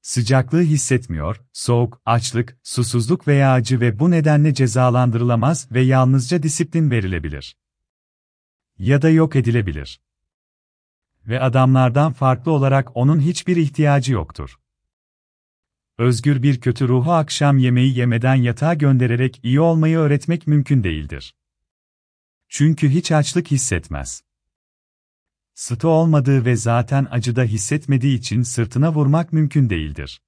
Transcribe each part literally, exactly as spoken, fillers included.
Sıcaklığı hissetmiyor, soğuk, açlık, susuzluk veya acı ve bu nedenle cezalandırılamaz ve yalnızca disiplin verilebilir. Ya da yok edilebilir. Ve adamlardan farklı olarak onun hiçbir ihtiyacı yoktur. Özgür bir kötü ruhu akşam yemeği yemeden yatağa göndererek iyi olmayı öğretmek mümkün değildir. Çünkü hiç açlık hissetmez. Sıtı olmadığı ve zaten acıda hissetmediği için sırtına vurmak mümkün değildir.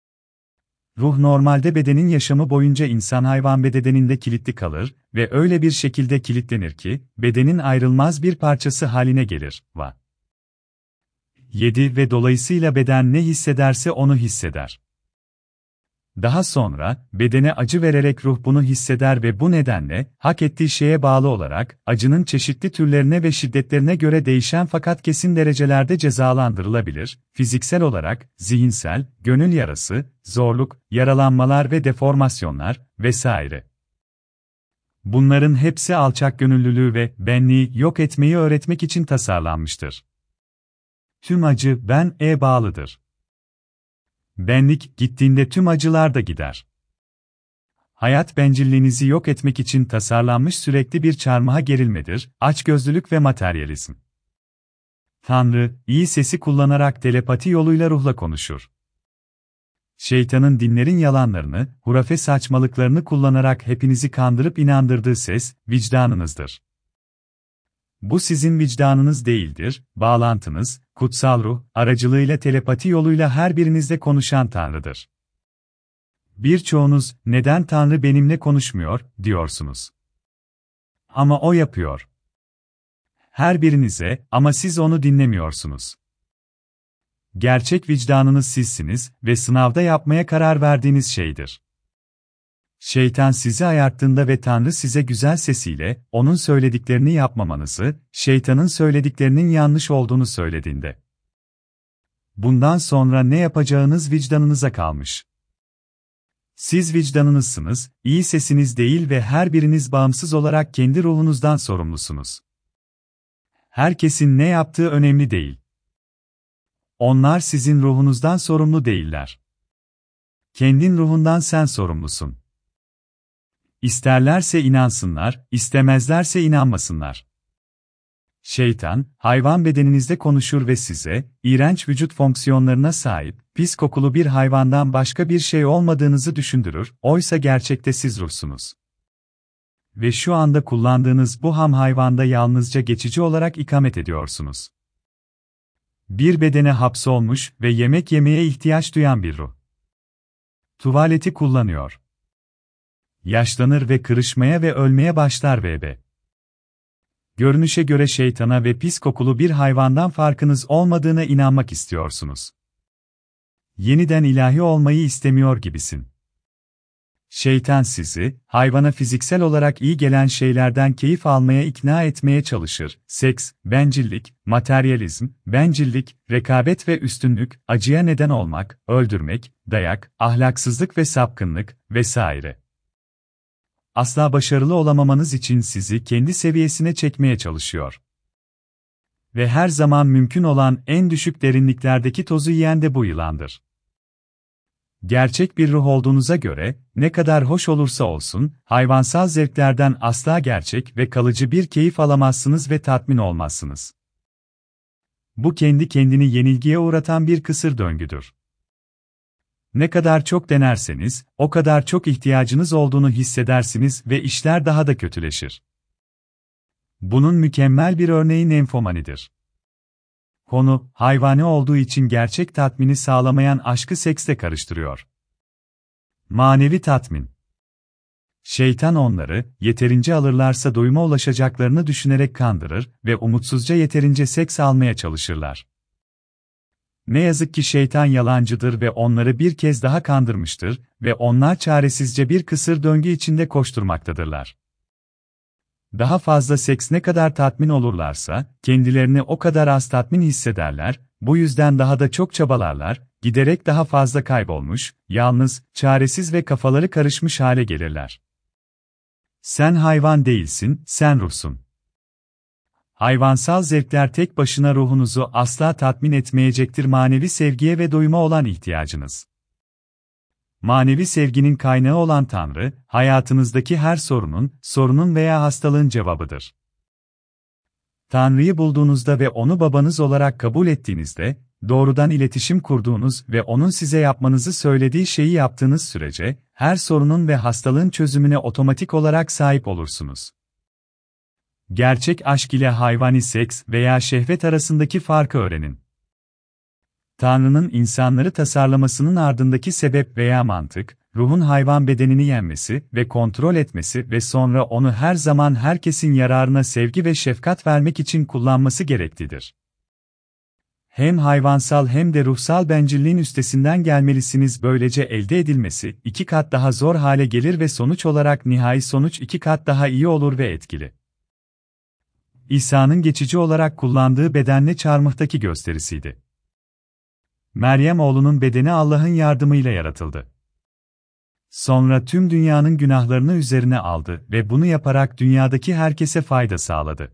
Ruh normalde bedenin yaşamı boyunca insan-hayvan bedeninde kilitli kalır ve öyle bir şekilde kilitlenir ki, bedenin ayrılmaz bir parçası haline gelir. Va. yedi Ve dolayısıyla beden ne hissederse onu hisseder. Daha sonra, bedene acı vererek ruh bunu hisseder ve bu nedenle, hak ettiği şeye bağlı olarak, acının çeşitli türlerine ve şiddetlerine göre değişen fakat kesin derecelerde cezalandırılabilir, fiziksel olarak, zihinsel, gönül yarası, zorluk, yaralanmalar ve deformasyonlar, vesaire. Bunların hepsi alçakgönüllülüğü ve benliği yok etmeyi öğretmek için tasarlanmıştır. Tüm acı ben-e bağlıdır. Benlik gittiğinde tüm acılar da gider. Hayat bencilliğinizi yok etmek için tasarlanmış sürekli bir çarmıha gerilmedir, açgözlülük ve materyalizm. Tanrı, iyi sesi kullanarak telepati yoluyla ruhla konuşur. Şeytanın dinlerin yalanlarını, hurafe saçmalıklarını kullanarak hepinizi kandırıp inandırdığı ses, vicdanınızdır. Bu sizin vicdanınız değildir, bağlantınız, kutsal ruh, aracılığıyla telepati yoluyla her birinizle konuşan Tanrı'dır. Birçoğunuz, neden Tanrı benimle konuşmuyor, diyorsunuz. Ama O yapıyor. Her birinize, ama siz onu dinlemiyorsunuz. Gerçek vicdanınız sizsiniz ve sınavda yapmaya karar verdiğiniz şeydir. Şeytan sizi ayarttığında ve Tanrı size güzel sesiyle, onun söylediklerini yapmamanızı, şeytanın söylediklerinin yanlış olduğunu söylediğinde. Bundan sonra ne yapacağınız vicdanınıza kalmış. Siz vicdanınızsınız, iyi sesiniz değil ve her biriniz bağımsız olarak kendi ruhunuzdan sorumlusunuz. Herkesin ne yaptığı önemli değil. Onlar sizin ruhunuzdan sorumlu değiller. Kendin ruhundan sen sorumlusun. İsterlerse inansınlar, istemezlerse inanmasınlar. Şeytan, hayvan bedeninizde konuşur ve size, iğrenç vücut fonksiyonlarına sahip, pis kokulu bir hayvandan başka bir şey olmadığınızı düşündürür, oysa gerçekte siz ruhsunuz. Ve şu anda kullandığınız bu ham hayvanda yalnızca geçici olarak ikamet ediyorsunuz. Bir bedene hapsolmuş ve yemek yemeye ihtiyaç duyan bir ruh. Tuvaleti kullanıyor. Yaşlanır ve kırışmaya ve ölmeye başlar vb. Görünüşe göre şeytana ve pis kokulu bir hayvandan farkınız olmadığına inanmak istiyorsunuz. Yeniden ilahi olmayı istemiyor gibisin. Şeytan sizi, hayvana fiziksel olarak iyi gelen şeylerden keyif almaya ikna etmeye çalışır. Seks, bencillik, materyalizm, bencillik, rekabet ve üstünlük, acıya neden olmak, öldürmek, dayak, ahlaksızlık ve sapkınlık, vesaire. Asla başarılı olamamanız için sizi kendi seviyesine çekmeye çalışıyor. Ve her zaman mümkün olan en düşük derinliklerdeki tozu yiyen de bu yılandır. Gerçek bir ruh olduğunuza göre, ne kadar hoş olursa olsun, hayvansal zevklerden asla gerçek ve kalıcı bir keyif alamazsınız ve tatmin olmazsınız. Bu kendi kendini yenilgiye uğratan bir kısır döngüdür. Ne kadar çok denerseniz, o kadar çok ihtiyacınız olduğunu hissedersiniz ve işler daha da kötüleşir. Bunun mükemmel bir örneği nymphomani'dir. Konu, hayvani olduğu için gerçek tatmini sağlamayan aşkı seksle karıştırıyor. Manevi tatmin. Şeytan onları, yeterince alırlarsa doyuma ulaşacaklarını düşünerek kandırır ve umutsuzca yeterince seks almaya çalışırlar. Ne yazık ki şeytan yalancıdır ve onları bir kez daha kandırmıştır ve onlar çaresizce bir kısır döngü içinde koşturmaktadırlar. Daha fazla seks ne kadar tatmin olurlarsa, kendilerini o kadar az tatmin hissederler, bu yüzden daha da çok çabalarlar, giderek daha fazla kaybolmuş, yalnız, çaresiz ve kafaları karışmış hale gelirler. Sen hayvan değilsin, sen ruhsun. Hayvansal zevkler tek başına ruhunuzu asla tatmin etmeyecektir. Manevi sevgiye ve doyuma olan ihtiyacınız. Manevi sevginin kaynağı olan Tanrı, hayatınızdaki her sorunun, sorunun veya hastalığın cevabıdır. Tanrı'yı bulduğunuzda ve onu babanız olarak kabul ettiğinizde, doğrudan iletişim kurduğunuz ve onun size yapmanızı söylediği şeyi yaptığınız sürece, her sorunun ve hastalığın çözümüne otomatik olarak sahip olursunuz. Gerçek aşk ile hayvani seks veya şehvet arasındaki farkı öğrenin. Tanrı'nın insanları tasarlamasının ardındaki sebep veya mantık, ruhun hayvan bedenini yenmesi ve kontrol etmesi ve sonra onu her zaman herkesin yararına sevgi ve şefkat vermek için kullanması gereklidir. Hem hayvansal hem de ruhsal bencilliğin üstesinden gelmelisiniz. Böylece elde edilmesi iki kat daha zor hale gelir ve sonuç olarak nihai sonuç iki kat daha iyi olur ve etkili. İsa'nın geçici olarak kullandığı bedenle çarmıhtaki gösterisiydi. Meryem oğlunun bedeni Allah'ın yardımıyla yaratıldı. Sonra tüm dünyanın günahlarını üzerine aldı ve bunu yaparak dünyadaki herkese fayda sağladı.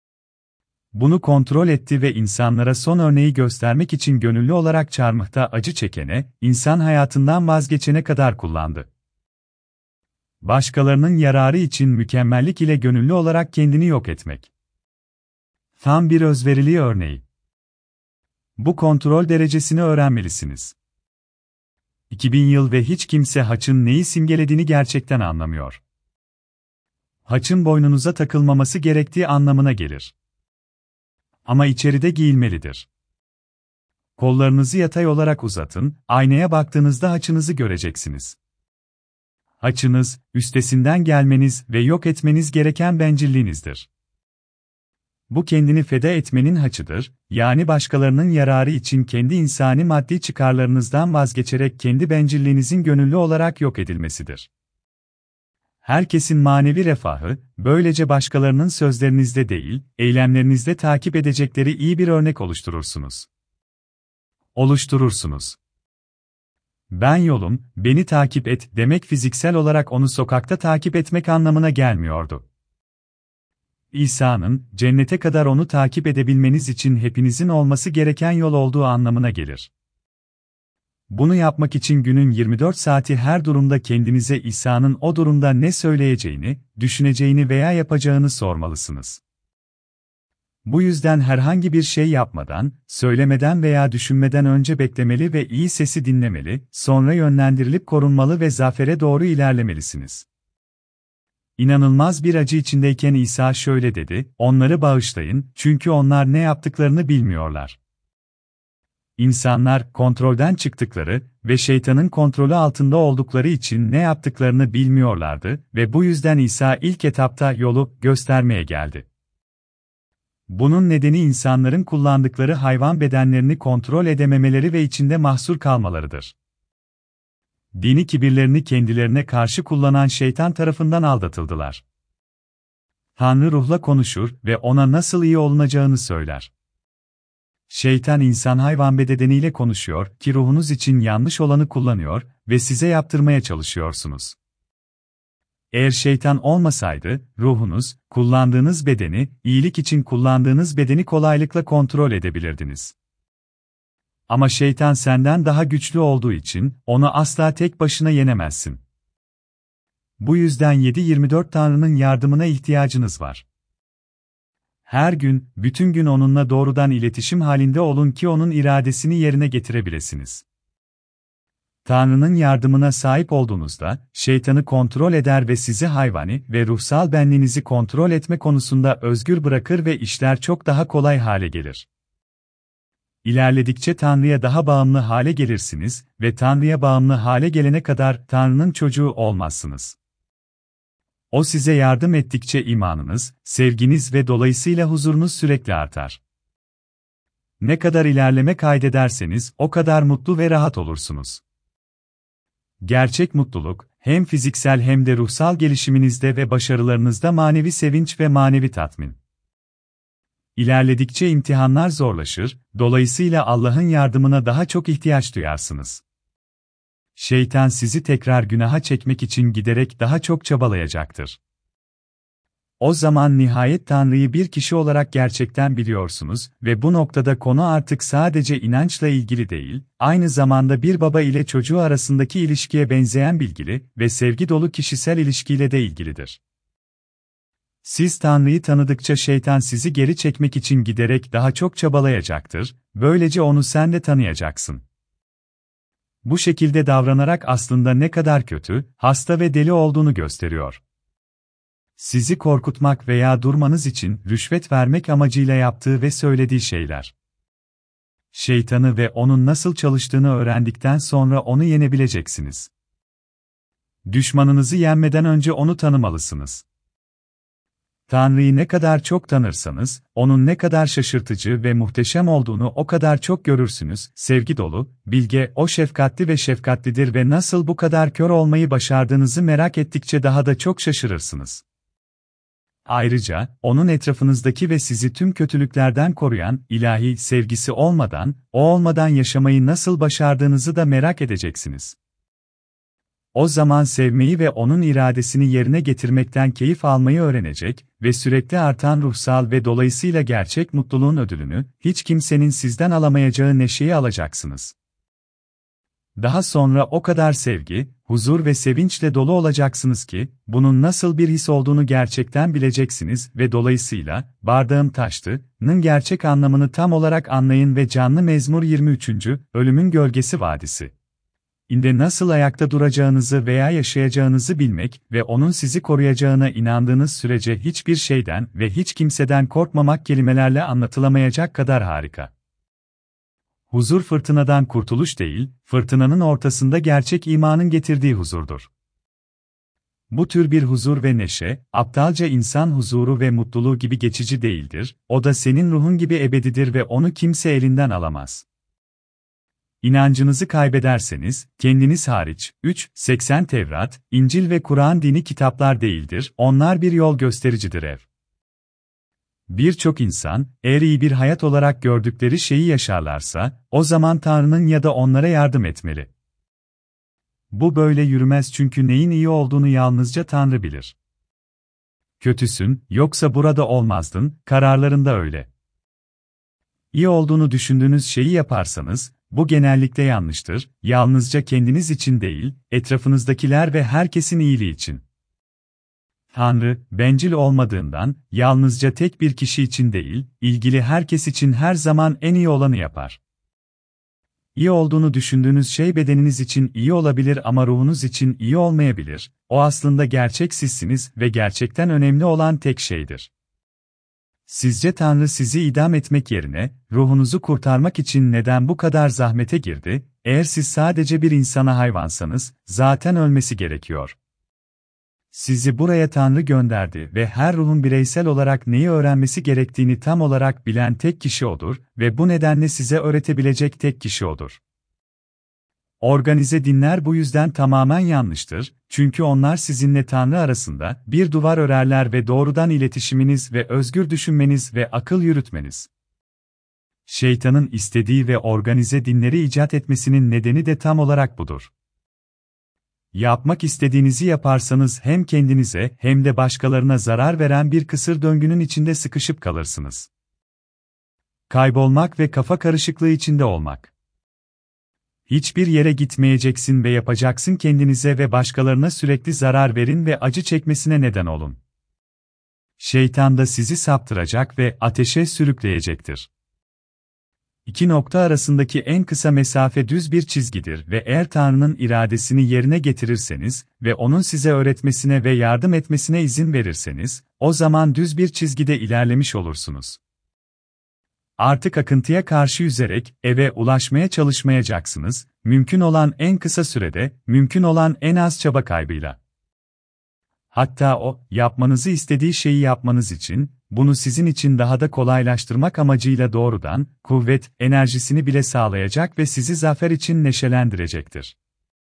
Bunu kontrol etti ve insanlara son örneği göstermek için gönüllü olarak çarmıhta acı çekene, insan hayatından vazgeçene kadar kullandı. Başkalarının yararı için mükemmellik ile gönüllü olarak kendini yok etmek. Tam bir özveriliği örneği. Bu kontrol derecesini öğrenmelisiniz. iki bin yıl ve hiç kimse haçın neyi simgelediğini gerçekten anlamıyor. Haçın boynunuza takılmaması gerektiği anlamına gelir. Ama içeride giyilmelidir. Kollarınızı yatay olarak uzatın, aynaya baktığınızda haçınızı göreceksiniz. Haçınız, üstesinden gelmeniz ve yok etmeniz gereken bencilliğinizdir. Bu kendini feda etmenin haçıdır, yani başkalarının yararı için kendi insani maddi çıkarlarınızdan vazgeçerek kendi bencilliğinizin gönüllü olarak yok edilmesidir. Herkesin manevi refahı, böylece başkalarının sözlerinizde değil, eylemlerinizde takip edecekleri iyi bir örnek oluşturursunuz. Oluşturursunuz. Ben yolum, beni takip et demek fiziksel olarak onu sokakta takip etmek anlamına gelmiyordu. İsa'nın, cennete kadar onu takip edebilmeniz için hepinizin olması gereken yol olduğu anlamına gelir. Bunu yapmak için günün yirmi dört saati her durumda kendinize İsa'nın o durumda ne söyleyeceğini, düşüneceğini veya yapacağını sormalısınız. Bu yüzden herhangi bir şey yapmadan, söylemeden veya düşünmeden önce beklemeli ve iyi sesi dinlemeli, sonra yönlendirilip korunmalı ve zafere doğru ilerlemelisiniz. İnanılmaz bir acı içindeyken İsa şöyle dedi, onları bağışlayın, çünkü onlar ne yaptıklarını bilmiyorlar. İnsanlar, kontrolden çıktıkları ve şeytanın kontrolü altında oldukları için ne yaptıklarını bilmiyorlardı ve bu yüzden İsa ilk etapta yolu göstermeye geldi. Bunun nedeni insanların kullandıkları hayvan bedenlerini kontrol edememeleri ve içinde mahsur kalmalarıdır. Dini kibirlerini kendilerine karşı kullanan şeytan tarafından aldatıldılar. Tanrı ruhla konuşur ve ona nasıl iyi olunacağını söyler. Şeytan insan hayvan bedeniyle konuşuyor ki ruhunuz için yanlış olanı kullanıyor ve size yaptırmaya çalışıyorsunuz. Eğer şeytan olmasaydı, ruhunuz, kullandığınız bedeni, iyilik için kullandığınız bedeni kolaylıkla kontrol edebilirdiniz. Ama şeytan senden daha güçlü olduğu için, onu asla tek başına yenemezsin. Bu yüzden yedi yirmi dört Tanrı'nın yardımına ihtiyacınız var. Her gün, bütün gün onunla doğrudan iletişim halinde olun ki onun iradesini yerine getirebilesiniz. Tanrı'nın yardımına sahip olduğunuzda, şeytanı kontrol eder ve sizi hayvani ve ruhsal benliğinizi kontrol etme konusunda özgür bırakır ve işler çok daha kolay hale gelir. İlerledikçe Tanrı'ya daha bağımlı hale gelirsiniz ve Tanrı'ya bağımlı hale gelene kadar Tanrı'nın çocuğu olmazsınız. O size yardım ettikçe imanınız, sevginiz ve dolayısıyla huzurunuz sürekli artar. Ne kadar ilerleme kaydederseniz o kadar mutlu ve rahat olursunuz. Gerçek mutluluk, hem fiziksel hem de ruhsal gelişiminizde ve başarılarınızda manevi sevinç ve manevi tatmin. İlerledikçe imtihanlar zorlaşır, dolayısıyla Allah'ın yardımına daha çok ihtiyaç duyarsınız. Şeytan sizi tekrar günaha çekmek için giderek daha çok çabalayacaktır. O zaman nihayet Tanrı'yı bir kişi olarak gerçekten biliyorsunuz ve bu noktada konu artık sadece inançla ilgili değil, aynı zamanda bir baba ile çocuğu arasındaki ilişkiye benzeyen bilgili ve sevgi dolu kişisel ilişkiyle de ilgilidir. Siz Tanrı'yı tanıdıkça şeytan sizi geri çekmek için giderek daha çok çabalayacaktır, böylece onu sen de tanıyacaksın. Bu şekilde davranarak aslında ne kadar kötü, hasta ve deli olduğunu gösteriyor. Sizi korkutmak veya durmanız için rüşvet vermek amacıyla yaptığı ve söylediği şeyler. Şeytanı ve onun nasıl çalıştığını öğrendikten sonra onu yenebileceksiniz. Düşmanınızı yenmeden önce onu tanımalısınız. Tanrı'yı ne kadar çok tanırsanız, onun ne kadar şaşırtıcı ve muhteşem olduğunu o kadar çok görürsünüz. Sevgi dolu, bilge, o şefkatli ve şefkatlidir ve nasıl bu kadar kör olmayı başardığınızı merak ettikçe daha da çok şaşırırsınız. Ayrıca, onun etrafınızdaki ve sizi tüm kötülüklerden koruyan, ilahi sevgisi olmadan, o olmadan yaşamayı nasıl başardığınızı da merak edeceksiniz. O zaman sevmeyi ve onun iradesini yerine getirmekten keyif almayı öğrenecek ve sürekli artan ruhsal ve dolayısıyla gerçek mutluluğun ödülünü, hiç kimsenin sizden alamayacağı neşeyi alacaksınız. Daha sonra o kadar sevgi, huzur ve sevinçle dolu olacaksınız ki, bunun nasıl bir his olduğunu gerçekten bileceksiniz ve dolayısıyla, bardağım taştı''nın gerçek anlamını tam olarak anlayın ve canlı Mezmur yirmi üç. Ölümün Gölgesi Vadisi. İnde nasıl ayakta duracağınızı veya yaşayacağınızı bilmek ve onun sizi koruyacağına inandığınız sürece hiçbir şeyden ve hiç kimseden korkmamak kelimelerle anlatılamayacak kadar harika. Huzur fırtınadan kurtuluş değil, fırtınanın ortasında gerçek imanın getirdiği huzurdur. Bu tür bir huzur ve neşe, aptalca insan huzuru ve mutluluğu gibi geçici değildir, o da senin ruhun gibi ebedidir ve onu kimse elinden alamaz. İnancınızı kaybederseniz, kendiniz hariç, üç seksen Tevrat, İncil ve Kur'an dini kitaplar değildir, onlar bir yol göstericidir ev. Birçok insan, eğer iyi bir hayat olarak gördükleri şeyi yaşarlarsa, o zaman Tanrı'nın ya da onlara yardım etmeli. Bu böyle yürümez çünkü neyin iyi olduğunu yalnızca Tanrı bilir. Kötüsün, yoksa burada olmazdın, kararlarında öyle. İyi olduğunu düşündüğünüz şeyi yaparsanız, bu genellikle yanlıştır, yalnızca kendiniz için değil, etrafınızdakiler ve herkesin iyiliği için. Tanrı, bencil olmadığından, yalnızca tek bir kişi için değil, ilgili herkes için her zaman en iyi olanı yapar. İyi olduğunu düşündüğünüz şey bedeniniz için iyi olabilir ama ruhunuz için iyi olmayabilir, o aslında gerçek sizsiniz ve gerçekten önemli olan tek şeydir. Sizce Tanrı sizi idam etmek yerine, ruhunuzu kurtarmak için neden bu kadar zahmete girdi? Eğer siz sadece bir insana hayvansanız, zaten ölmesi gerekiyor. Sizi buraya Tanrı gönderdi ve her ruhun bireysel olarak neyi öğrenmesi gerektiğini tam olarak bilen tek kişi odur ve bu nedenle size öğretebilecek tek kişi odur. Organize dinler bu yüzden tamamen yanlıştır, çünkü onlar sizinle Tanrı arasında bir duvar örerler ve doğrudan iletişiminiz ve özgür düşünmeniz ve akıl yürütmeniz. Şeytanın istediği ve organize dinleri icat etmesinin nedeni de tam olarak budur. Yapmak istediğinizi yaparsanız hem kendinize hem de başkalarına zarar veren bir kısır döngünün içinde sıkışıp kalırsınız. Kaybolmak ve kafa karışıklığı içinde olmak. Hiçbir yere gitmeyeceksin ve yapacaksın kendinize ve başkalarına sürekli zarar verin ve acı çekmesine neden olun. Şeytan da sizi saptıracak ve ateşe sürükleyecektir. İki nokta arasındaki en kısa mesafe düz bir çizgidir ve eğer Tanrı'nın iradesini yerine getirirseniz ve onun size öğretmesine ve yardım etmesine izin verirseniz, o zaman düz bir çizgide ilerlemiş olursunuz. Artık akıntıya karşı yüzerek eve ulaşmaya çalışmayacaksınız, mümkün olan en kısa sürede, mümkün olan en az çaba kaybıyla. Hatta o, yapmanızı istediği şeyi yapmanız için, bunu sizin için daha da kolaylaştırmak amacıyla doğrudan, kuvvet, enerjisini bile sağlayacak ve sizi zafer için neşelendirecektir.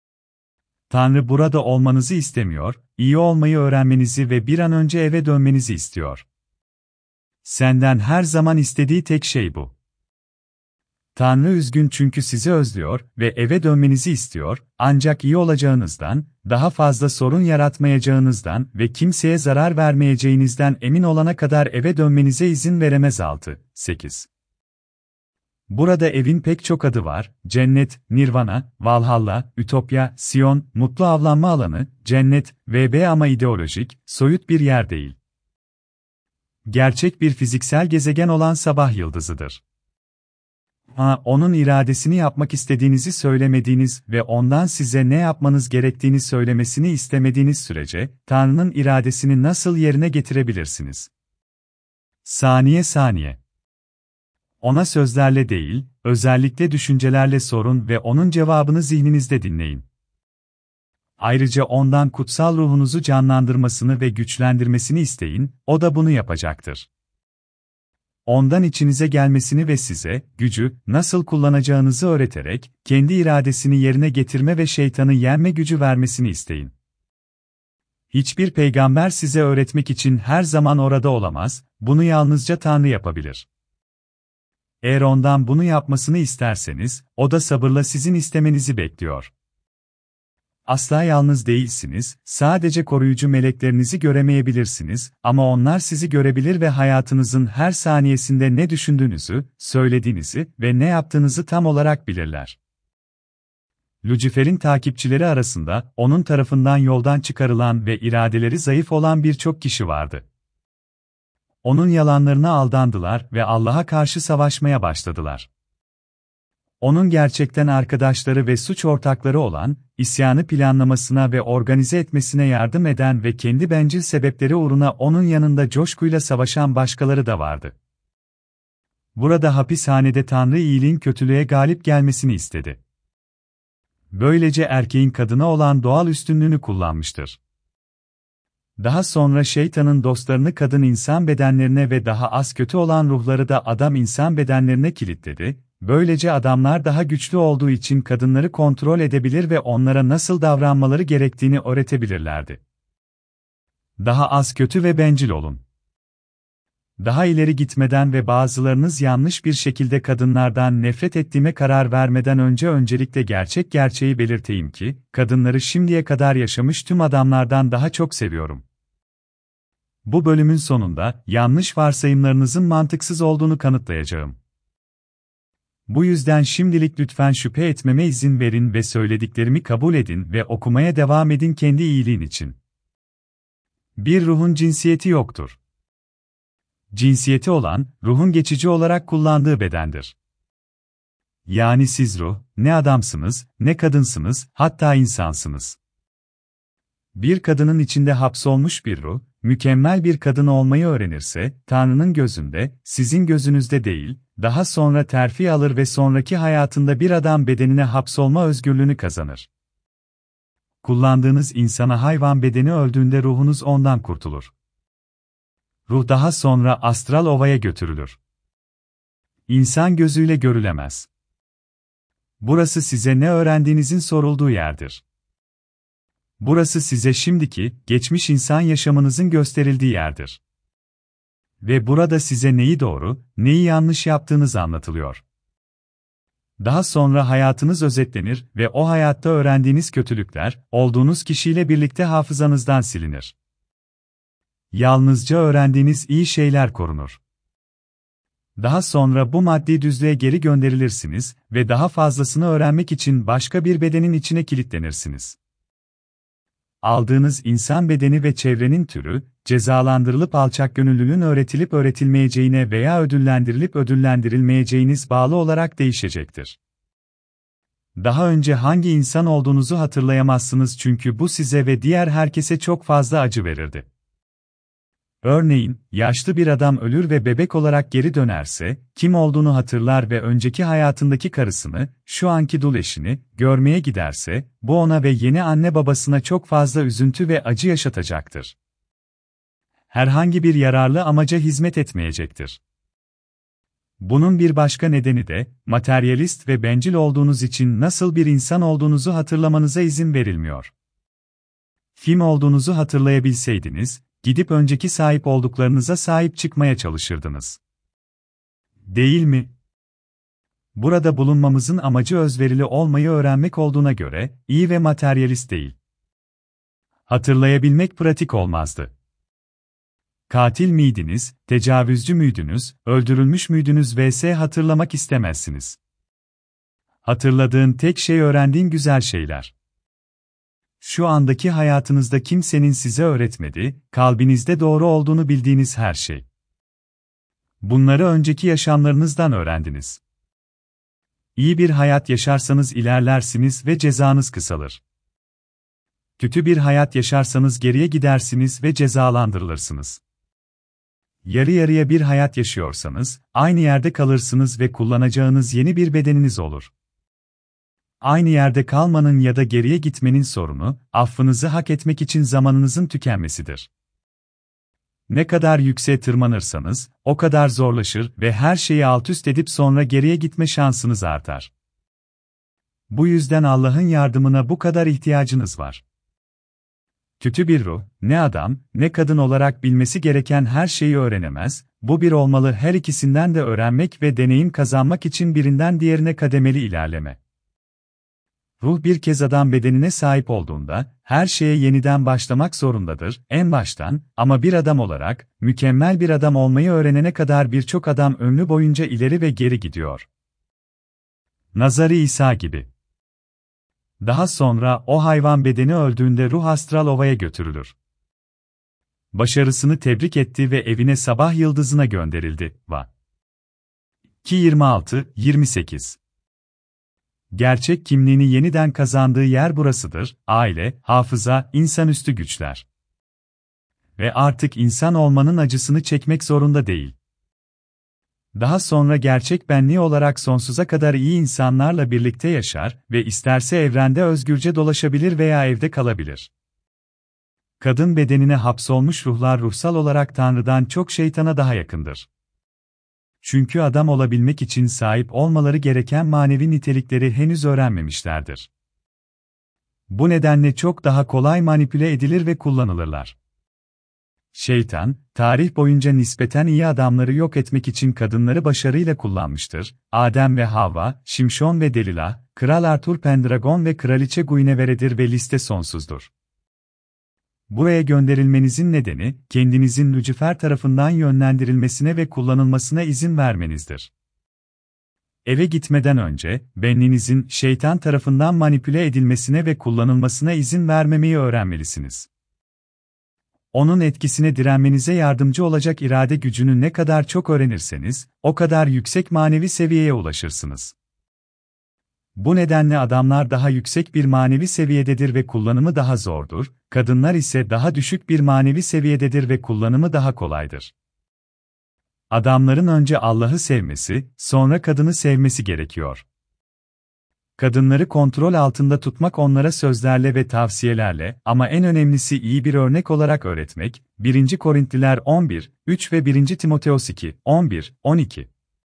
Tanrı burada olmanızı istemiyor, iyi olmayı öğrenmenizi ve bir an önce eve dönmenizi istiyor. Senden her zaman istediği tek şey bu. Tanrı üzgün çünkü sizi özlüyor ve eve dönmenizi istiyor, ancak iyi olacağınızdan, daha fazla sorun yaratmayacağınızdan ve kimseye zarar vermeyeceğinizden emin olana kadar eve dönmenize izin veremez. altı sekiz Burada evin pek çok adı var: cennet, nirvana, Valhalla, ütopya, Siyon, mutlu avlanma alanı, cennet, V B ama ideolojik, soyut bir yer değil. Gerçek bir fiziksel gezegen olan sabah yıldızıdır. Ha, onun iradesini yapmak istediğinizi söylemediğiniz ve ondan size ne yapmanız gerektiğini söylemesini istemediğiniz sürece, Tanrı'nın iradesini nasıl yerine getirebilirsiniz? Saniye saniye. Ona sözlerle değil, özellikle düşüncelerle sorun ve onun cevabını zihninizde dinleyin. Ayrıca ondan kutsal ruhunuzu canlandırmasını ve güçlendirmesini isteyin, o da bunu yapacaktır. Ondan içinize gelmesini ve size, gücü, nasıl kullanacağınızı öğreterek, kendi iradesini yerine getirme ve şeytanı yenme gücü vermesini isteyin. Hiçbir peygamber size öğretmek için her zaman orada olamaz, bunu yalnızca Tanrı yapabilir. Eğer ondan bunu yapmasını isterseniz, o da sabırla sizin istemenizi bekliyor. Asla yalnız değilsiniz, sadece koruyucu meleklerinizi göremeyebilirsiniz ama onlar sizi görebilir ve hayatınızın her saniyesinde ne düşündüğünüzü, söylediğinizi ve ne yaptığınızı tam olarak bilirler. Lucifer'in takipçileri arasında, onun tarafından yoldan çıkarılan ve iradeleri zayıf olan birçok kişi vardı. Onun yalanlarına aldandılar ve Allah'a karşı savaşmaya başladılar. Onun gerçekten arkadaşları ve suç ortakları olan, isyanı planlamasına ve organize etmesine yardım eden ve kendi bencil sebepleri uğruna onun yanında coşkuyla savaşan başkaları da vardı. Burada hapishanede Tanrı iyiliğin kötülüğe galip gelmesini istedi. Böylece erkeğin kadına olan doğal üstünlüğünü kullanmıştır. Daha sonra şeytanın dostlarını kadın insan bedenlerine ve daha az kötü olan ruhları da adam insan bedenlerine kilitledi. Böylece adamlar daha güçlü olduğu için kadınları kontrol edebilir ve onlara nasıl davranmaları gerektiğini öğretebilirlerdi. Daha az kötü ve bencil olun. Daha ileri gitmeden ve bazılarınız yanlış bir şekilde kadınlardan nefret ettiğime karar vermeden önce öncelikle gerçek gerçeği belirteyim ki, kadınları şimdiye kadar yaşamış tüm adamlardan daha çok seviyorum. Bu bölümün sonunda, yanlış varsayımlarınızın mantıksız olduğunu kanıtlayacağım. Bu yüzden şimdilik lütfen şüphe etmeme izin verin ve söylediklerimi kabul edin ve okumaya devam edin kendi iyiliğin için. Bir ruhun cinsiyeti yoktur. Cinsiyeti olan, ruhun geçici olarak kullandığı bedendir. Yani siz ruh, ne adamsınız, ne kadınsınız, hatta insansınız. Bir kadının içinde hapsolmuş bir ruh, mükemmel bir kadın olmayı öğrenirse, Tanrı'nın gözünde, sizin gözünüzde değil, daha sonra terfi alır ve sonraki hayatında bir adam bedenine hapsolma özgürlüğünü kazanır. Kullandığınız insana hayvan bedeni öldüğünde ruhunuz ondan kurtulur. Ruh daha sonra astral ovaya götürülür. İnsan gözüyle görülemez. Burası size ne öğrendiğinizin sorulduğu yerdir. Burası size şimdiki, geçmiş insan yaşamınızın gösterildiği yerdir. Ve burada size neyi doğru, neyi yanlış yaptığınız anlatılıyor. Daha sonra hayatınız özetlenir ve o hayatta öğrendiğiniz kötülükler, olduğunuz kişiyle birlikte hafızanızdan silinir. Yalnızca öğrendiğiniz iyi şeyler korunur. Daha sonra bu maddi düzlüğe geri gönderilirsiniz ve daha fazlasını öğrenmek için başka bir bedenin içine kilitlenirsiniz. Aldığınız insan bedeni ve çevrenin türü, cezalandırılıp alçakgönüllülüğün öğretilip öğretilmeyeceğine veya ödüllendirilip ödüllendirilmeyeceğiniz bağlı olarak değişecektir. Daha önce hangi insan olduğunuzu hatırlayamazsınız çünkü bu size ve diğer herkese çok fazla acı verirdi. Örneğin, yaşlı bir adam ölür ve bebek olarak geri dönerse, kim olduğunu hatırlar ve önceki hayatındaki karısını, şu anki dul eşini, görmeye giderse, bu ona ve yeni anne babasına çok fazla üzüntü ve acı yaşatacaktır. Herhangi bir yararlı amaca hizmet etmeyecektir. Bunun bir başka nedeni de, materyalist ve bencil olduğunuz için nasıl bir insan olduğunuzu hatırlamanıza izin verilmiyor. Kim olduğunuzu hatırlayabilseydiniz, gidip önceki sahip olduklarınıza sahip çıkmaya çalışırdınız. Değil mi? Burada bulunmamızın amacı özverili olmayı öğrenmek olduğuna göre, iyi ve materyalist değil. Hatırlayabilmek pratik olmazdı. Katil miydiniz, tecavüzcü müydünüz, öldürülmüş müydünüz vs hatırlamak istemezsiniz. Hatırladığın tek şey öğrendiğin güzel şeyler. Şu andaki hayatınızda kimsenin size öğretmediği, kalbinizde doğru olduğunu bildiğiniz her şey. Bunları önceki yaşamlarınızdan öğrendiniz. İyi bir hayat yaşarsanız ilerlersiniz ve cezanız kısalır. Kötü bir hayat yaşarsanız geriye gidersiniz ve cezalandırılırsınız. Yarı yarıya bir hayat yaşıyorsanız, aynı yerde kalırsınız ve kullanacağınız yeni bir bedeniniz olur. Aynı yerde kalmanın ya da geriye gitmenin sorunu, affınızı hak etmek için zamanınızın tükenmesidir. Ne kadar yükseğe tırmanırsanız, o kadar zorlaşır ve her şeyi altüst edip sonra geriye gitme şansınız artar. Bu yüzden Allah'ın yardımına bu kadar ihtiyacınız var. Kötü bir ruh, ne adam, ne kadın olarak bilmesi gereken her şeyi öğrenemez, bu bir olmalı her ikisinden de öğrenmek ve deneyim kazanmak için birinden diğerine kademeli ilerleme. Ruh bir kez adam bedenine sahip olduğunda, her şeye yeniden başlamak zorundadır, en baştan, ama bir adam olarak, mükemmel bir adam olmayı öğrenene kadar birçok adam ömrü boyunca ileri ve geri gidiyor. Nazarı İsa gibi. Daha sonra o hayvan bedeni öldüğünde ruh astral ovaya götürülür. Başarısını tebrik etti ve evine sabah yıldızına gönderildi. Va. iki yirmi altı yirmi sekiz Gerçek kimliğini yeniden kazandığı yer burasıdır, aile, hafıza, insanüstü güçler. Ve artık insan olmanın acısını çekmek zorunda değil. Daha sonra gerçek benliği olarak sonsuza kadar iyi insanlarla birlikte yaşar ve isterse evrende özgürce dolaşabilir veya evde kalabilir. Kadın bedenine hapsolmuş ruhlar ruhsal olarak Tanrı'dan çok şeytana daha yakındır. Çünkü adam olabilmek için sahip olmaları gereken manevi nitelikleri henüz öğrenmemişlerdir. Bu nedenle çok daha kolay manipüle edilir ve kullanılırlar. Şeytan, tarih boyunca nispeten iyi adamları yok etmek için kadınları başarıyla kullanmıştır. Adem ve Havva, Şimşon ve Delila, Kral Arthur Pendragon ve Kraliçe Guinevere'dir ve liste sonsuzdur. Buraya gönderilmenizin nedeni, kendinizin Lucifer tarafından yönlendirilmesine ve kullanılmasına izin vermenizdir. Eve gitmeden önce, benliğinizin şeytan tarafından manipüle edilmesine ve kullanılmasına izin vermemeyi öğrenmelisiniz. Onun etkisine direnmenize yardımcı olacak irade gücünü ne kadar çok öğrenirseniz, o kadar yüksek manevi seviyeye ulaşırsınız. Bu nedenle adamlar daha yüksek bir manevi seviyededir ve kullanımı daha zordur, kadınlar ise daha düşük bir manevi seviyededir ve kullanımı daha kolaydır. Adamların önce Allah'ı sevmesi, sonra kadını sevmesi gerekiyor. Kadınları kontrol altında tutmak onlara sözlerle ve tavsiyelerle ama en önemlisi iyi bir örnek olarak öğretmek, birinci Korintliler on bir üç ve birinci Timoteos iki on bir on iki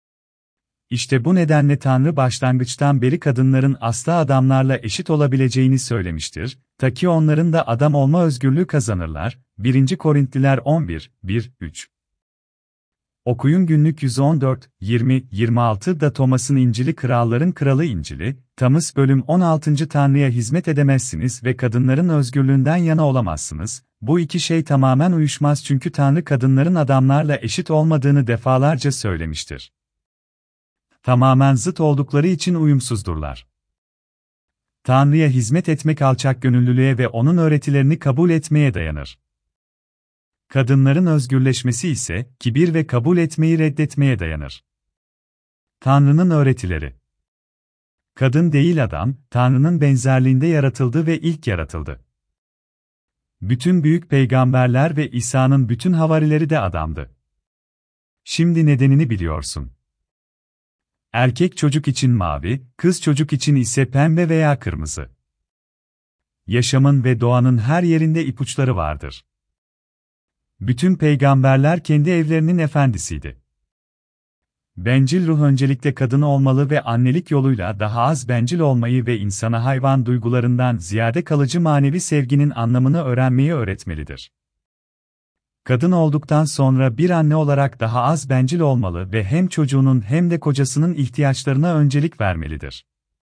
İşte bu nedenle Tanrı başlangıçtan beri kadınların asla adamlarla eşit olabileceğini söylemiştir, ta ki onların da adam olma özgürlüğü kazanırlar, birinci Korintliler on bir bir üç Okuyun günlük yüz on dört yirmi yirmi altı da Thomas'ın İncil'i Kralların Kralı İncil'i, Thomas bölüm on altı Tanrı'ya hizmet edemezsiniz ve kadınların özgürlüğünden yana olamazsınız, bu iki şey tamamen uyuşmaz çünkü Tanrı kadınların adamlarla eşit olmadığını defalarca söylemiştir. Tamamen zıt oldukları için uyumsuzdurlar. Tanrı'ya hizmet etmek alçakgönüllülüğe ve onun öğretilerini kabul etmeye dayanır. Kadınların özgürleşmesi ise, kibir ve kabul etmeyi reddetmeye dayanır. Tanrı'nın öğretileri. Kadın değil adam, Tanrı'nın benzerliğinde yaratıldı ve ilk yaratıldı. Bütün büyük peygamberler ve İsa'nın bütün havarileri de adamdı. Şimdi nedenini biliyorsun. Erkek çocuk için mavi, kız çocuk için ise pembe veya kırmızı. Yaşamın ve doğanın her yerinde ipuçları vardır. Bütün peygamberler kendi evlerinin efendisiydi. Bencil ruh öncelikle kadın olmalı ve annelik yoluyla daha az bencil olmayı ve insana hayvan duygularından ziyade kalıcı manevi sevginin anlamını öğrenmeyi öğretmelidir. Kadın olduktan sonra bir anne olarak daha az bencil olmalı ve hem çocuğunun hem de kocasının ihtiyaçlarına öncelik vermelidir.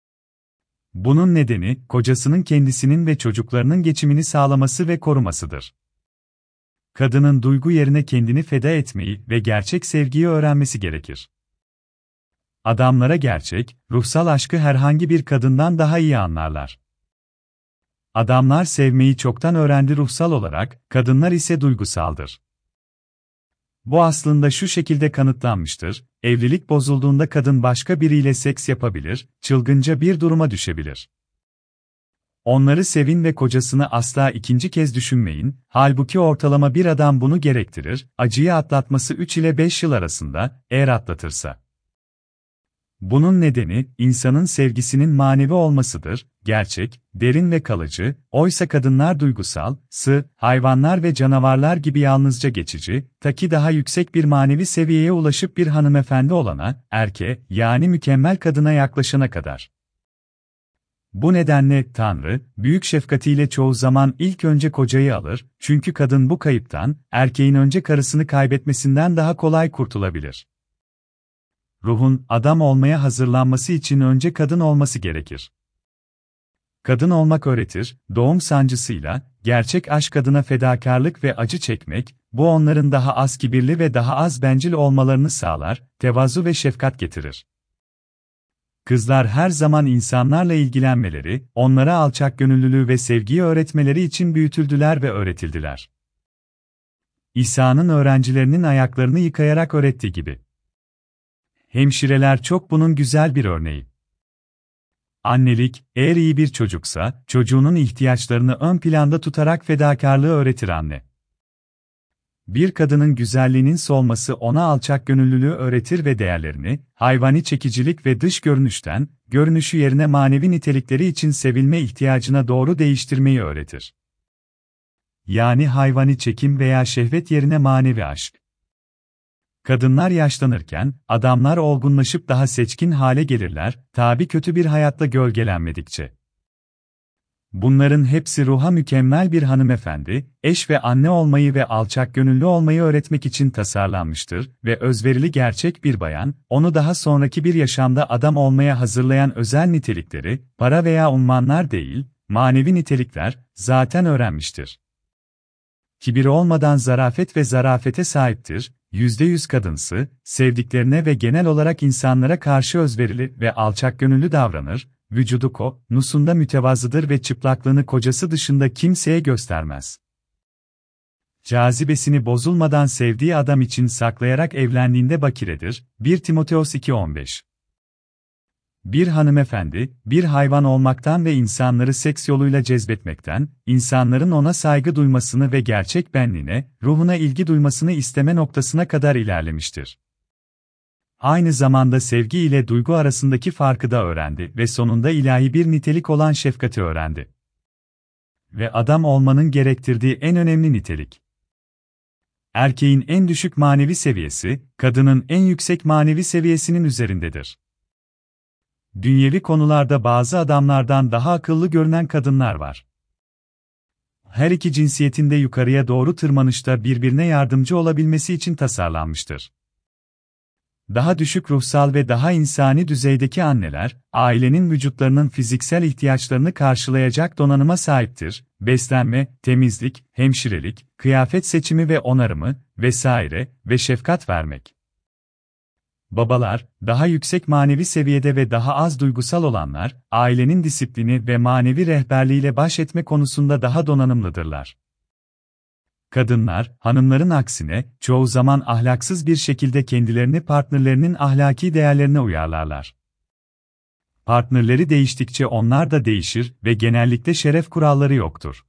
Bunun nedeni, kocasının kendisinin ve çocuklarının geçimini sağlaması ve korumasıdır. Kadının duygu yerine kendini feda etmeyi ve gerçek sevgiyi öğrenmesi gerekir. Adamlara gerçek, ruhsal aşkı herhangi bir kadından daha iyi anlarlar. Adamlar sevmeyi çoktan öğrendi ruhsal olarak, kadınlar ise duygusaldır. Bu aslında şu şekilde kanıtlanmıştır: evlilik bozulduğunda kadın başka biriyle seks yapabilir, çılgınca bir duruma düşebilir. Onları sevin ve kocasını asla ikinci kez düşünmeyin, halbuki ortalama bir adam bunu gerektirir, acıyı atlatması üç ile beş yıl arasında, eğer atlatırsa. Bunun nedeni, insanın sevgisinin manevi olmasıdır, gerçek, derin ve kalıcı, oysa kadınlar duygusal, sığ, hayvanlar ve canavarlar gibi yalnızca geçici, ta ki daha yüksek bir manevi seviyeye ulaşıp bir hanımefendi olana, erke, yani mükemmel kadına yaklaşana kadar. Bu nedenle Tanrı, büyük şefkatiyle çoğu zaman ilk önce kocayı alır, çünkü kadın bu kayıptan, erkeğin önce karısını kaybetmesinden daha kolay kurtulabilir. Ruhun, adam olmaya hazırlanması için önce kadın olması gerekir. Kadın olmak öğretir, doğum sancısıyla, gerçek aşk adına fedakarlık ve acı çekmek, bu onların daha az kibirli ve daha az bencil olmalarını sağlar, tevazu ve şefkat getirir. Kızlar her zaman insanlarla ilgilenmeleri, onlara alçakgönüllülüğü ve sevgiyi öğretmeleri için büyütüldüler ve öğretildiler. İsa'nın öğrencilerinin ayaklarını yıkayarak öğrettiği gibi. Hemşireler çok bunun güzel bir örneği. Annelik, eğer iyi bir çocuksa, çocuğunun ihtiyaçlarını ön planda tutarak fedakarlığı öğretir anne. Bir kadının güzelliğinin solması ona alçakgönüllülüğü öğretir ve değerlerini, hayvani çekicilik ve dış görünüşten, görünüşü yerine manevi nitelikleri için sevilme ihtiyacına doğru değiştirmeyi öğretir. Yani hayvani çekim veya şehvet yerine manevi aşk. Kadınlar yaşlanırken, adamlar olgunlaşıp daha seçkin hale gelirler, tabi kötü bir hayatta gölgelenmedikçe. Bunların hepsi ruha mükemmel bir hanımefendi, eş ve anne olmayı ve alçakgönüllü olmayı öğretmek için tasarlanmıştır ve özverili gerçek bir bayan, onu daha sonraki bir yaşamda adam olmaya hazırlayan özel nitelikleri, para veya unvanlar değil, manevi nitelikler, zaten öğrenmiştir. Kibir olmadan zarafet ve zarafete sahiptir, yüzde yüz kadınsı, sevdiklerine ve genel olarak insanlara karşı özverili ve alçakgönüllü davranır, vücudu ko-nusunda mütevazıdır ve çıplaklığını kocası dışında kimseye göstermez. Cazibesini bozulmadan sevdiği adam için saklayarak evlendiğinde bakiredir, bir Timoteos iki on beş. Bir hanımefendi, bir hayvan olmaktan ve insanları seks yoluyla cezbetmekten, insanların ona saygı duymasını ve gerçek benliğine, ruhuna ilgi duymasını isteme noktasına kadar ilerlemiştir. Aynı zamanda sevgi ile duygu arasındaki farkı da öğrendi ve sonunda ilahi bir nitelik olan şefkati öğrendi. Ve adam olmanın gerektirdiği en önemli nitelik. Erkeğin en düşük manevi seviyesi, kadının en yüksek manevi seviyesinin üzerindedir. Dünyevi konularda bazı adamlardan daha akıllı görünen kadınlar var. Her iki cinsiyetin de yukarıya doğru tırmanışta birbirine yardımcı olabilmesi için tasarlanmıştır. Daha düşük ruhsal ve daha insani düzeydeki anneler, ailenin vücutlarının fiziksel ihtiyaçlarını karşılayacak donanıma sahiptir, beslenme, temizlik, hemşirelik, kıyafet seçimi ve onarımı, vesaire ve şefkat vermek. Babalar, daha yüksek manevi seviyede ve daha az duygusal olanlar, ailenin disiplini ve manevi rehberliğiyle baş etme konusunda daha donanımlıdırlar. Kadınlar, hanımların aksine, çoğu zaman ahlaksız bir şekilde kendilerini partnerlerinin ahlaki değerlerine uyarlarlar. Partnerleri değiştikçe onlar da değişir ve genellikle şeref kuralları yoktur.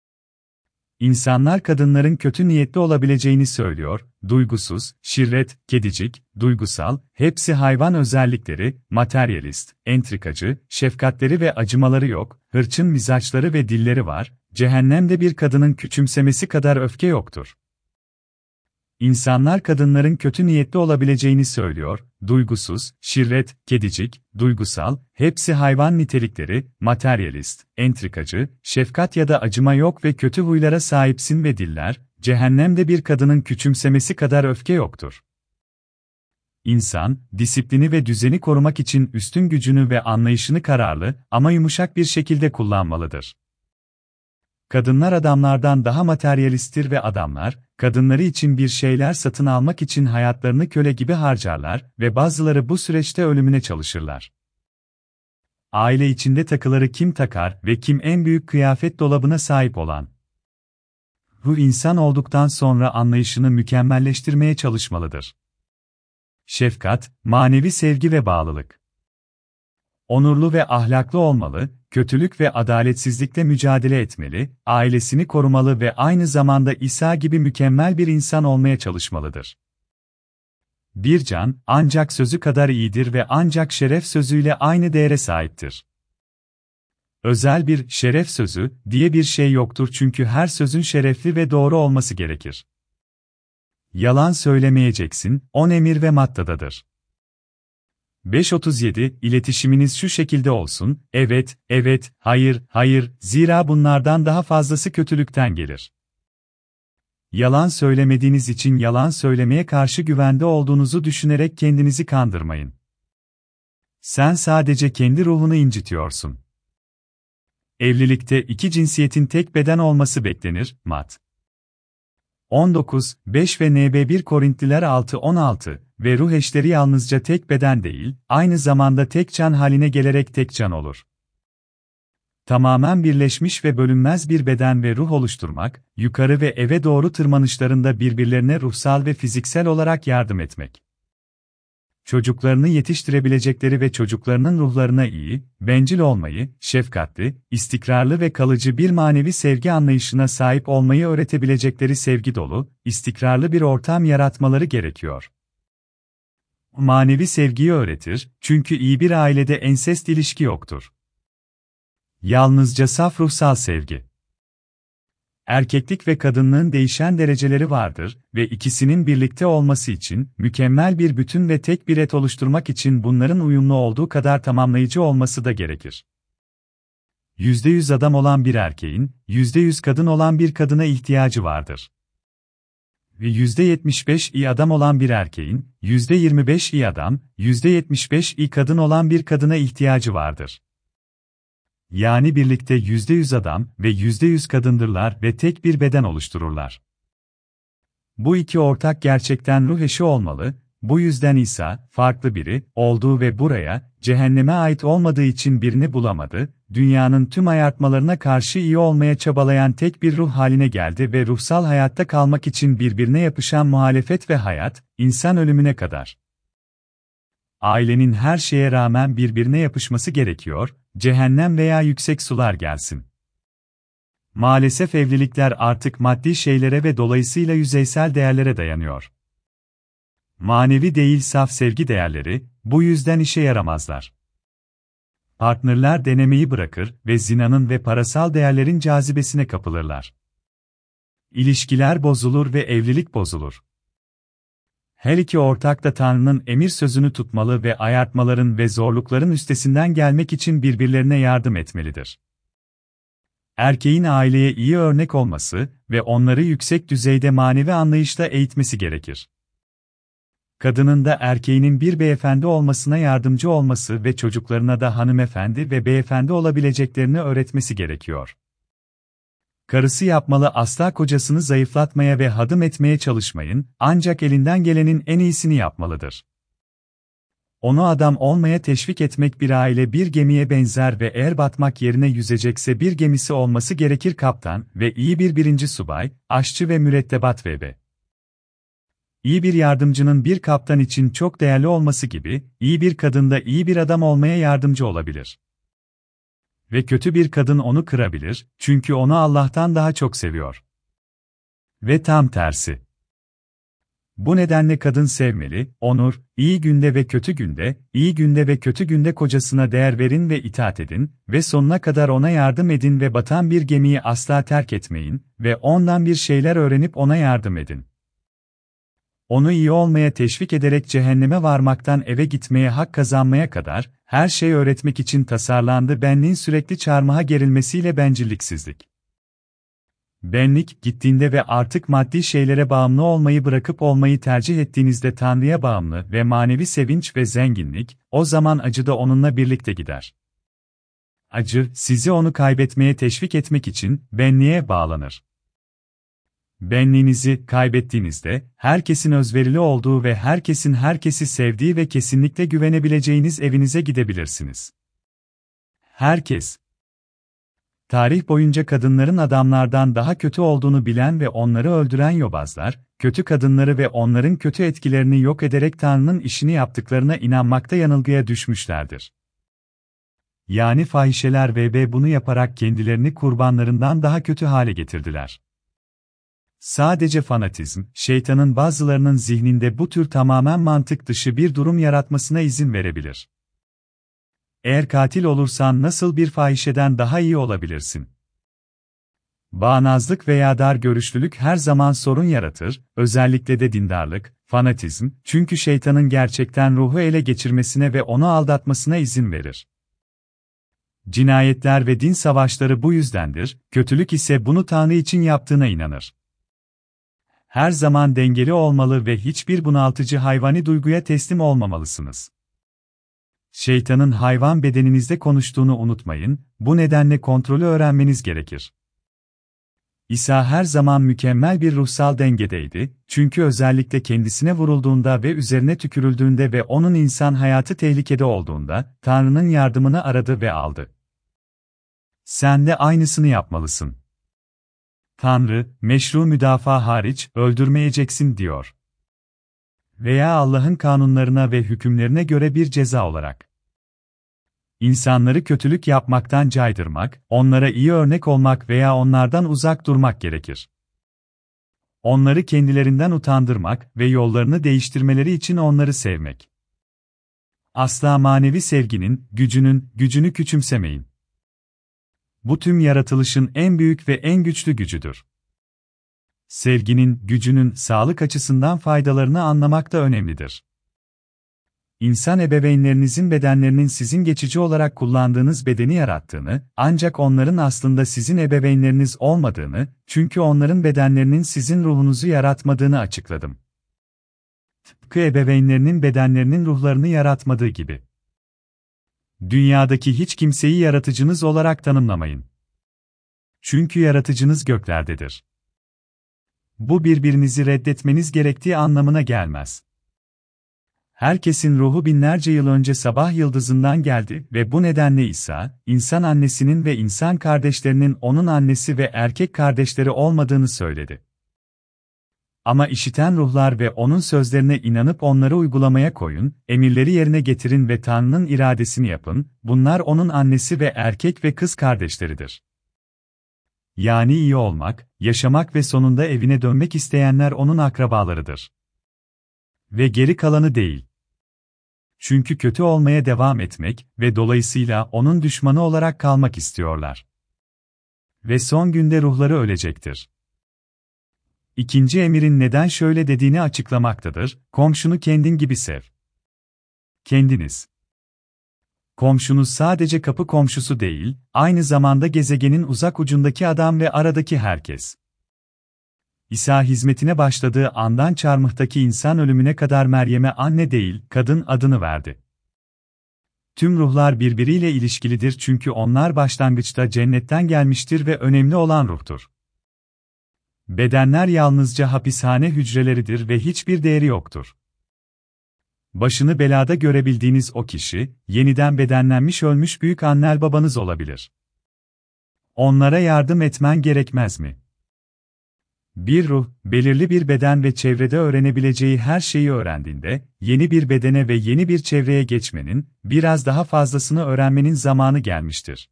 İnsanlar kadınların kötü niyetli olabileceğini söylüyor, duygusuz, şirret, kedicik, duygusal, hepsi hayvan özellikleri, materyalist, entrikacı, şefkatleri ve acımaları yok, hırçın mizaçları ve dilleri var, cehennemde bir kadının küçümsemesi kadar öfke yoktur. İnsanlar kadınların kötü niyetli olabileceğini söylüyor, duygusuz, şirret, kedicik, duygusal, hepsi hayvan nitelikleri, materyalist, entrikacı, şefkat ya da acıma yok ve kötü huylara sahipsin ve diller, cehennemde bir kadının küçümsemesi kadar öfke yoktur. İnsan, disiplini ve düzeni korumak için üstün gücünü ve anlayışını kararlı ama yumuşak bir şekilde kullanmalıdır. Kadınlar adamlardan daha materyalisttir ve adamlar, kadınları için bir şeyler satın almak için hayatlarını köle gibi harcarlar ve bazıları bu süreçte ölümüne çalışırlar. Aile içinde takıları kim takar ve kim en büyük kıyafet dolabına sahip olan? Bu insan olduktan sonra anlayışını mükemmelleştirmeye çalışmalıdır. Şefkat, manevi sevgi ve bağlılık. Onurlu ve ahlaklı olmalı, kötülük ve adaletsizlikle mücadele etmeli, ailesini korumalı ve aynı zamanda İsa gibi mükemmel bir insan olmaya çalışmalıdır. Bir can, ancak sözü kadar iyidir ve ancak şeref sözüyle aynı değere sahiptir. Özel bir şeref sözü diye bir şey yoktur çünkü her sözün şerefli ve doğru olması gerekir. Yalan söylemeyeceksin, on emir ve maddadadır. beş otuz yedi İletişiminiz şu şekilde olsun, evet, evet, hayır, hayır, zira bunlardan daha fazlası kötülükten gelir. Yalan söylemediğiniz için yalan söylemeye karşı güvende olduğunuzu düşünerek kendinizi kandırmayın. Sen sadece kendi ruhunu incitiyorsun. Evlilikte iki cinsiyetin tek beden olması beklenir, Mat. on dokuz beş ve N B bir Korintliler altı on altı ve ruh eşleri yalnızca tek beden değil, aynı zamanda tek can haline gelerek tek can olur. Tamamen birleşmiş ve bölünmez bir beden ve ruh oluşturmak, yukarı ve eve doğru tırmanışlarında birbirlerine ruhsal ve fiziksel olarak yardım etmek. Çocuklarını yetiştirebilecekleri ve çocuklarının ruhlarına iyi, bencil olmayı, şefkatli, istikrarlı ve kalıcı bir manevi sevgi anlayışına sahip olmayı öğretebilecekleri sevgi dolu, istikrarlı bir ortam yaratmaları gerekiyor. Manevi sevgiyi öğretir, çünkü iyi bir ailede ensest ilişki yoktur. Yalnızca saf ruhsal sevgi. Erkeklik ve kadınlığın değişen dereceleri vardır ve ikisinin birlikte olması için, mükemmel bir bütün ve tek bir et oluşturmak için bunların uyumlu olduğu kadar tamamlayıcı olması da gerekir. yüzde yüz adam olan bir erkeğin, yüzde yüz kadın olan bir kadına ihtiyacı vardır. Ve yüzde yetmiş beş iyi adam olan bir erkeğin, yüzde yirmi beş iyi adam, yüzde yetmiş beş iyi kadın olan bir kadına ihtiyacı vardır. Yani birlikte yüzde yüz adam ve yüzde yüz kadındırlar ve tek bir beden oluştururlar. Bu iki ortak gerçekten ruh eşi olmalı, bu yüzden İsa, farklı biri, olduğu ve buraya, cehenneme ait olmadığı için birini bulamadı, dünyanın tüm ayartmalarına karşı iyi olmaya çabalayan tek bir ruh haline geldi ve ruhsal hayatta kalmak için birbirine yapışan muhalefet ve hayat, insan ölümüne kadar. Ailenin her şeye rağmen birbirine yapışması gerekiyor, cehennem veya yüksek sular gelsin. Maalesef evlilikler artık maddi şeylere ve dolayısıyla yüzeysel değerlere dayanıyor. Manevi değil saf sevgi değerleri, bu yüzden işe yaramazlar. Partnerler denemeyi bırakır ve zinanın ve parasal değerlerin cazibesine kapılırlar. İlişkiler bozulur ve evlilik bozulur. Her iki ortak da Tanrı'nın emir sözünü tutmalı ve ayartmaların ve zorlukların üstesinden gelmek için birbirlerine yardım etmelidir. Erkeğin aileye iyi örnek olması ve onları yüksek düzeyde manevi anlayışla eğitmesi gerekir. Kadının da erkeğinin bir beyefendi olmasına yardımcı olması ve çocuklarına da hanımefendi ve beyefendi olabileceklerini öğretmesi gerekiyor. Karısı yapmalı asla kocasını zayıflatmaya ve hadım etmeye çalışmayın, ancak elinden gelenin en iyisini yapmalıdır. Onu adam olmaya teşvik etmek bir aile bir gemiye benzer ve eğer batmak yerine yüzecekse bir gemisi olması gerekir kaptan ve iyi bir birinci subay, aşçı ve mürettebat vb. İyi bir yardımcının bir kaptan için çok değerli olması gibi, iyi bir kadın da iyi bir adam olmaya yardımcı olabilir. Ve kötü bir kadın onu kırabilir, çünkü onu Allah'tan daha çok seviyor. Ve tam tersi. Bu nedenle kadın sevmeli, onur, iyi günde ve kötü günde, iyi günde ve kötü günde kocasına değer verin ve itaat edin ve sonuna kadar ona yardım edin ve batan bir gemiyi asla terk etmeyin ve ondan bir şeyler öğrenip ona yardım edin. Onu iyi olmaya teşvik ederek cehenneme varmaktan eve gitmeye hak kazanmaya kadar, her şey öğretmek için tasarlandı. Benliğin sürekli çarmıha gerilmesiyle bencilliksizlik. Benlik, gittiğinde ve artık maddi şeylere bağımlı olmayı bırakıp olmayı tercih ettiğinizde Tanrı'ya bağımlı ve manevi sevinç ve zenginlik, o zaman acı da onunla birlikte gider. Acı, sizi onu kaybetmeye teşvik etmek için, benliğe bağlanır. Benliğinizi kaybettiğinizde, herkesin özverili olduğu ve herkesin herkesi sevdiği ve kesinlikle güvenebileceğiniz evinize gidebilirsiniz. Herkes. Tarih boyunca kadınların adamlardan daha kötü olduğunu bilen ve onları öldüren yobazlar, kötü kadınları ve onların kötü etkilerini yok ederek Tanrı'nın işini yaptıklarına inanmakta yanılgıya düşmüşlerdir. Yani fahişeler ve bunu yaparak kendilerini kurbanlarından daha kötü hale getirdiler. Sadece fanatizm, şeytanın bazılarının zihninde bu tür tamamen mantık dışı bir durum yaratmasına izin verebilir. Eğer katil olursan nasıl bir fahişeden daha iyi olabilirsin? Bağnazlık veya dar görüşlülük her zaman sorun yaratır, özellikle de dindarlık, fanatizm, çünkü şeytanın gerçekten ruhu ele geçirmesine ve onu aldatmasına izin verir. Cinayetler ve din savaşları bu yüzdendir, kötülük ise bunu Tanrı için yaptığına inanır. Her zaman dengeli olmalı ve hiçbir bunaltıcı hayvani duyguya teslim olmamalısınız. Şeytanın hayvan bedeninizde konuştuğunu unutmayın, bu nedenle kontrolü öğrenmeniz gerekir. İsa her zaman mükemmel bir ruhsal dengedeydi, çünkü özellikle kendisine vurulduğunda ve üzerine tükürüldüğünde ve onun insan hayatı tehlikede olduğunda, Tanrı'nın yardımını aradı ve aldı. Sen de aynısını yapmalısın. Tanrı, meşru müdafaa hariç, öldürmeyeceksin diyor. Veya Allah'ın kanunlarına ve hükümlerine göre bir ceza olarak. İnsanları kötülük yapmaktan caydırmak, onlara iyi örnek olmak veya onlardan uzak durmak gerekir. Onları kendilerinden utandırmak ve yollarını değiştirmeleri için onları sevmek. Asla manevi sevginin, gücünün, gücünü küçümsemeyin. Bu tüm yaratılışın en büyük ve en güçlü gücüdür. Sevginin, gücünün sağlık açısından faydalarını anlamak da önemlidir. İnsan ebeveynlerinizin bedenlerinin sizin geçici olarak kullandığınız bedeni yarattığını, ancak onların aslında sizin ebeveynleriniz olmadığını, çünkü onların bedenlerinin sizin ruhunuzu yaratmadığını açıkladım. Tıpkı ebeveynlerinin bedenlerinin ruhlarını yaratmadığı gibi. Dünyadaki hiç kimseyi yaratıcınız olarak tanımlamayın. Çünkü yaratıcınız göklerdedir. Bu birbirinizi reddetmeniz gerektiği anlamına gelmez. Herkesin ruhu binlerce yıl önce sabah yıldızından geldi ve bu nedenle İsa, insan annesinin ve insan kardeşlerinin onun annesi ve erkek kardeşleri olmadığını söyledi. Ama işiten ruhlar ve onun sözlerine inanıp onları uygulamaya koyun, emirleri yerine getirin ve Tanrı'nın iradesini yapın, bunlar onun annesi ve erkek ve kız kardeşleridir. Yani iyi olmak, yaşamak ve sonunda evine dönmek isteyenler onun akrabalarıdır. Ve geri kalanı değil. Çünkü kötü olmaya devam etmek ve dolayısıyla onun düşmanı olarak kalmak istiyorlar. Ve son günde ruhları ölecektir. İkinci emirin neden şöyle dediğini açıklamaktadır, komşunu kendin gibi sev. Kendiniz. Komşunuz sadece kapı komşusu değil, aynı zamanda gezegenin uzak ucundaki adam ve aradaki herkes. İsa hizmetine başladığı andan çarmıhtaki insan ölümüne kadar Meryem'e anne değil, kadın adını verdi. Tüm ruhlar birbiriyle ilişkilidir çünkü onlar başlangıçta cennetten gelmiştir ve önemli olan ruhtur. Bedenler yalnızca hapishane hücreleridir ve hiçbir değeri yoktur. Başını belada görebildiğiniz o kişi, yeniden bedenlenmiş ölmüş büyük annel babanız olabilir. Onlara yardım etmen gerekmez mi? Bir ruh, belirli bir beden ve çevrede öğrenebileceği her şeyi öğrendiğinde, yeni bir bedene ve yeni bir çevreye geçmenin, biraz daha fazlasını öğrenmenin zamanı gelmiştir.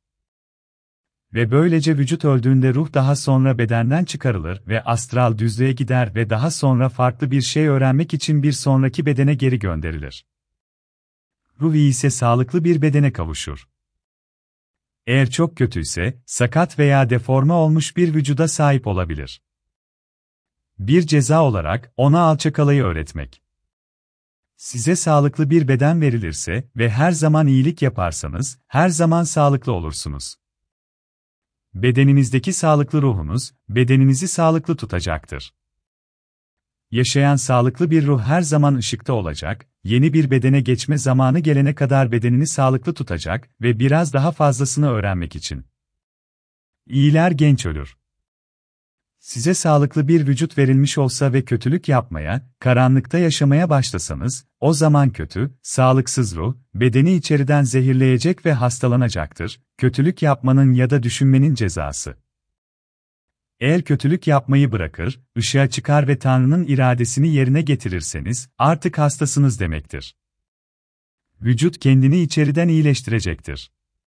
Ve böylece vücut öldüğünde ruh daha sonra bedenden çıkarılır ve astral düzlüğe gider ve daha sonra farklı bir şey öğrenmek için bir sonraki bedene geri gönderilir. Ruh iyi ise sağlıklı bir bedene kavuşur. Eğer çok kötüyse, sakat veya deforme olmuş bir vücuda sahip olabilir. Bir ceza olarak ona alçakalayı öğretmek. Size sağlıklı bir beden verilirse ve her zaman iyilik yaparsanız, her zaman sağlıklı olursunuz. Bedeninizdeki sağlıklı ruhunuz, bedeninizi sağlıklı tutacaktır. Yaşayan sağlıklı bir ruh her zaman ışıkta olacak, yeni bir bedene geçme zamanı gelene kadar bedenini sağlıklı tutacak ve biraz daha fazlasını öğrenmek için. İyiler genç ölür. Size sağlıklı bir vücut verilmiş olsa ve kötülük yapmaya, karanlıkta yaşamaya başlasanız, o zaman kötü, sağlıksız ruh, bedeni içeriden zehirleyecek ve hastalanacaktır, kötülük yapmanın ya da düşünmenin cezası. Eğer kötülük yapmayı bırakır, ışığa çıkar ve Tanrı'nın iradesini yerine getirirseniz, artık hastasınız demektir. Vücut kendini içeriden iyileştirecektir.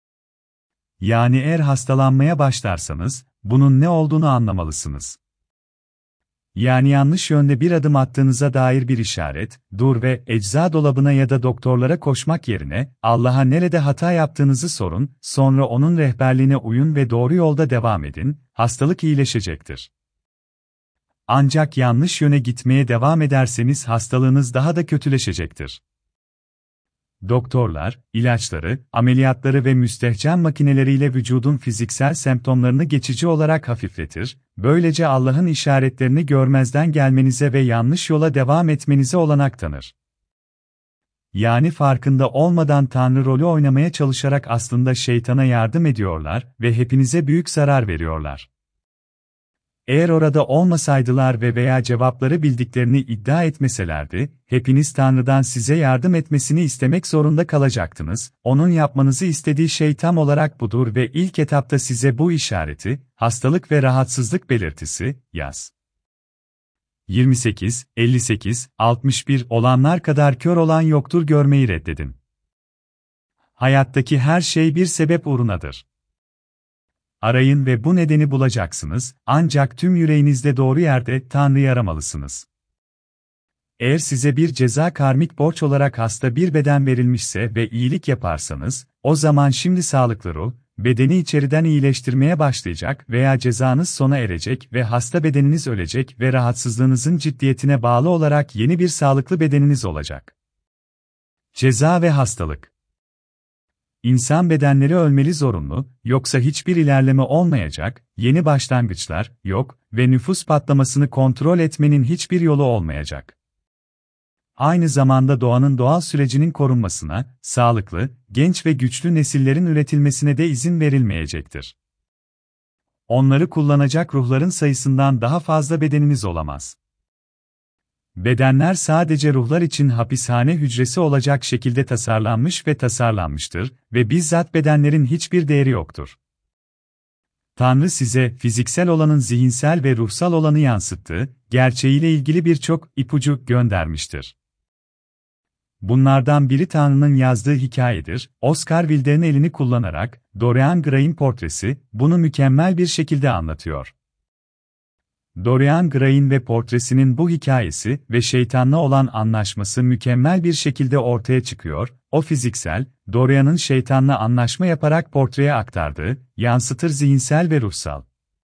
Yani eğer hastalanmaya başlarsanız, bunun ne olduğunu anlamalısınız. Yani yanlış yönde bir adım attığınıza dair bir işaret, dur ve ecza dolabına ya da doktorlara koşmak yerine, Allah'a nerede hata yaptığınızı sorun, sonra onun rehberliğine uyun ve doğru yolda devam edin, hastalık iyileşecektir. Ancak yanlış yöne gitmeye devam ederseniz hastalığınız daha da kötüleşecektir. Doktorlar, ilaçları, ameliyatları ve müstehcen makineleriyle vücudun fiziksel semptomlarını geçici olarak hafifletir, böylece Allah'ın işaretlerini görmezden gelmenize ve yanlış yola devam etmenize olanak tanır. Yani farkında olmadan Tanrı rolü oynamaya çalışarak aslında şeytana yardım ediyorlar ve hepinize büyük zarar veriyorlar. Eğer orada olmasaydılar ve veya cevapları bildiklerini iddia etmeselerdi, hepiniz Tanrı'dan size yardım etmesini istemek zorunda kalacaktınız. Onun yapmanızı istediği şey tam olarak budur ve ilk etapta size bu işareti, hastalık ve rahatsızlık belirtisi, yaz. yirmi sekiz, elli sekiz, altmış bir olanlar kadar kör olan yoktur görmeyi reddedin. Hayattaki her şey bir sebep uğrunadır. Arayın ve bu nedeni bulacaksınız, ancak tüm yüreğinizde doğru yerde Tanrı'yı aramalısınız. Eğer size bir ceza karmik borç olarak hasta bir beden verilmişse ve iyilik yaparsanız, o zaman şimdi sağlıklı ruh, bedeni içeriden iyileştirmeye başlayacak veya cezanız sona erecek ve hasta bedeniniz ölecek ve rahatsızlığınızın ciddiyetine bağlı olarak yeni bir sağlıklı bedeniniz olacak. Ceza ve hastalık. İnsan bedenleri ölmeli zorunlu, yoksa hiçbir ilerleme olmayacak, yeni başlangıçlar yok ve nüfus patlamasını kontrol etmenin hiçbir yolu olmayacak. Aynı zamanda doğanın doğal sürecinin korunmasına, sağlıklı, genç ve güçlü nesillerin üretilmesine de izin verilmeyecektir. Onları kullanacak ruhların sayısından daha fazla bedeniniz olamaz. Bedenler sadece ruhlar için hapishane hücresi olacak şekilde tasarlanmış ve tasarlanmıştır ve bizzat bedenlerin hiçbir değeri yoktur. Tanrı size fiziksel olanın zihinsel ve ruhsal olanı yansıttığı, gerçeğiyle ilgili birçok ipucu göndermiştir. Bunlardan biri Tanrı'nın yazdığı hikayedir. Oscar Wilde'nin elini kullanarak, Dorian Gray'in portresi, bunu mükemmel bir şekilde anlatıyor. Dorian Gray'in ve portresinin bu hikayesi ve şeytanla olan anlaşması mükemmel bir şekilde ortaya çıkıyor, o fiziksel, Dorian'ın şeytanla anlaşma yaparak portreye aktardığı, yansıtır zihinsel ve ruhsal.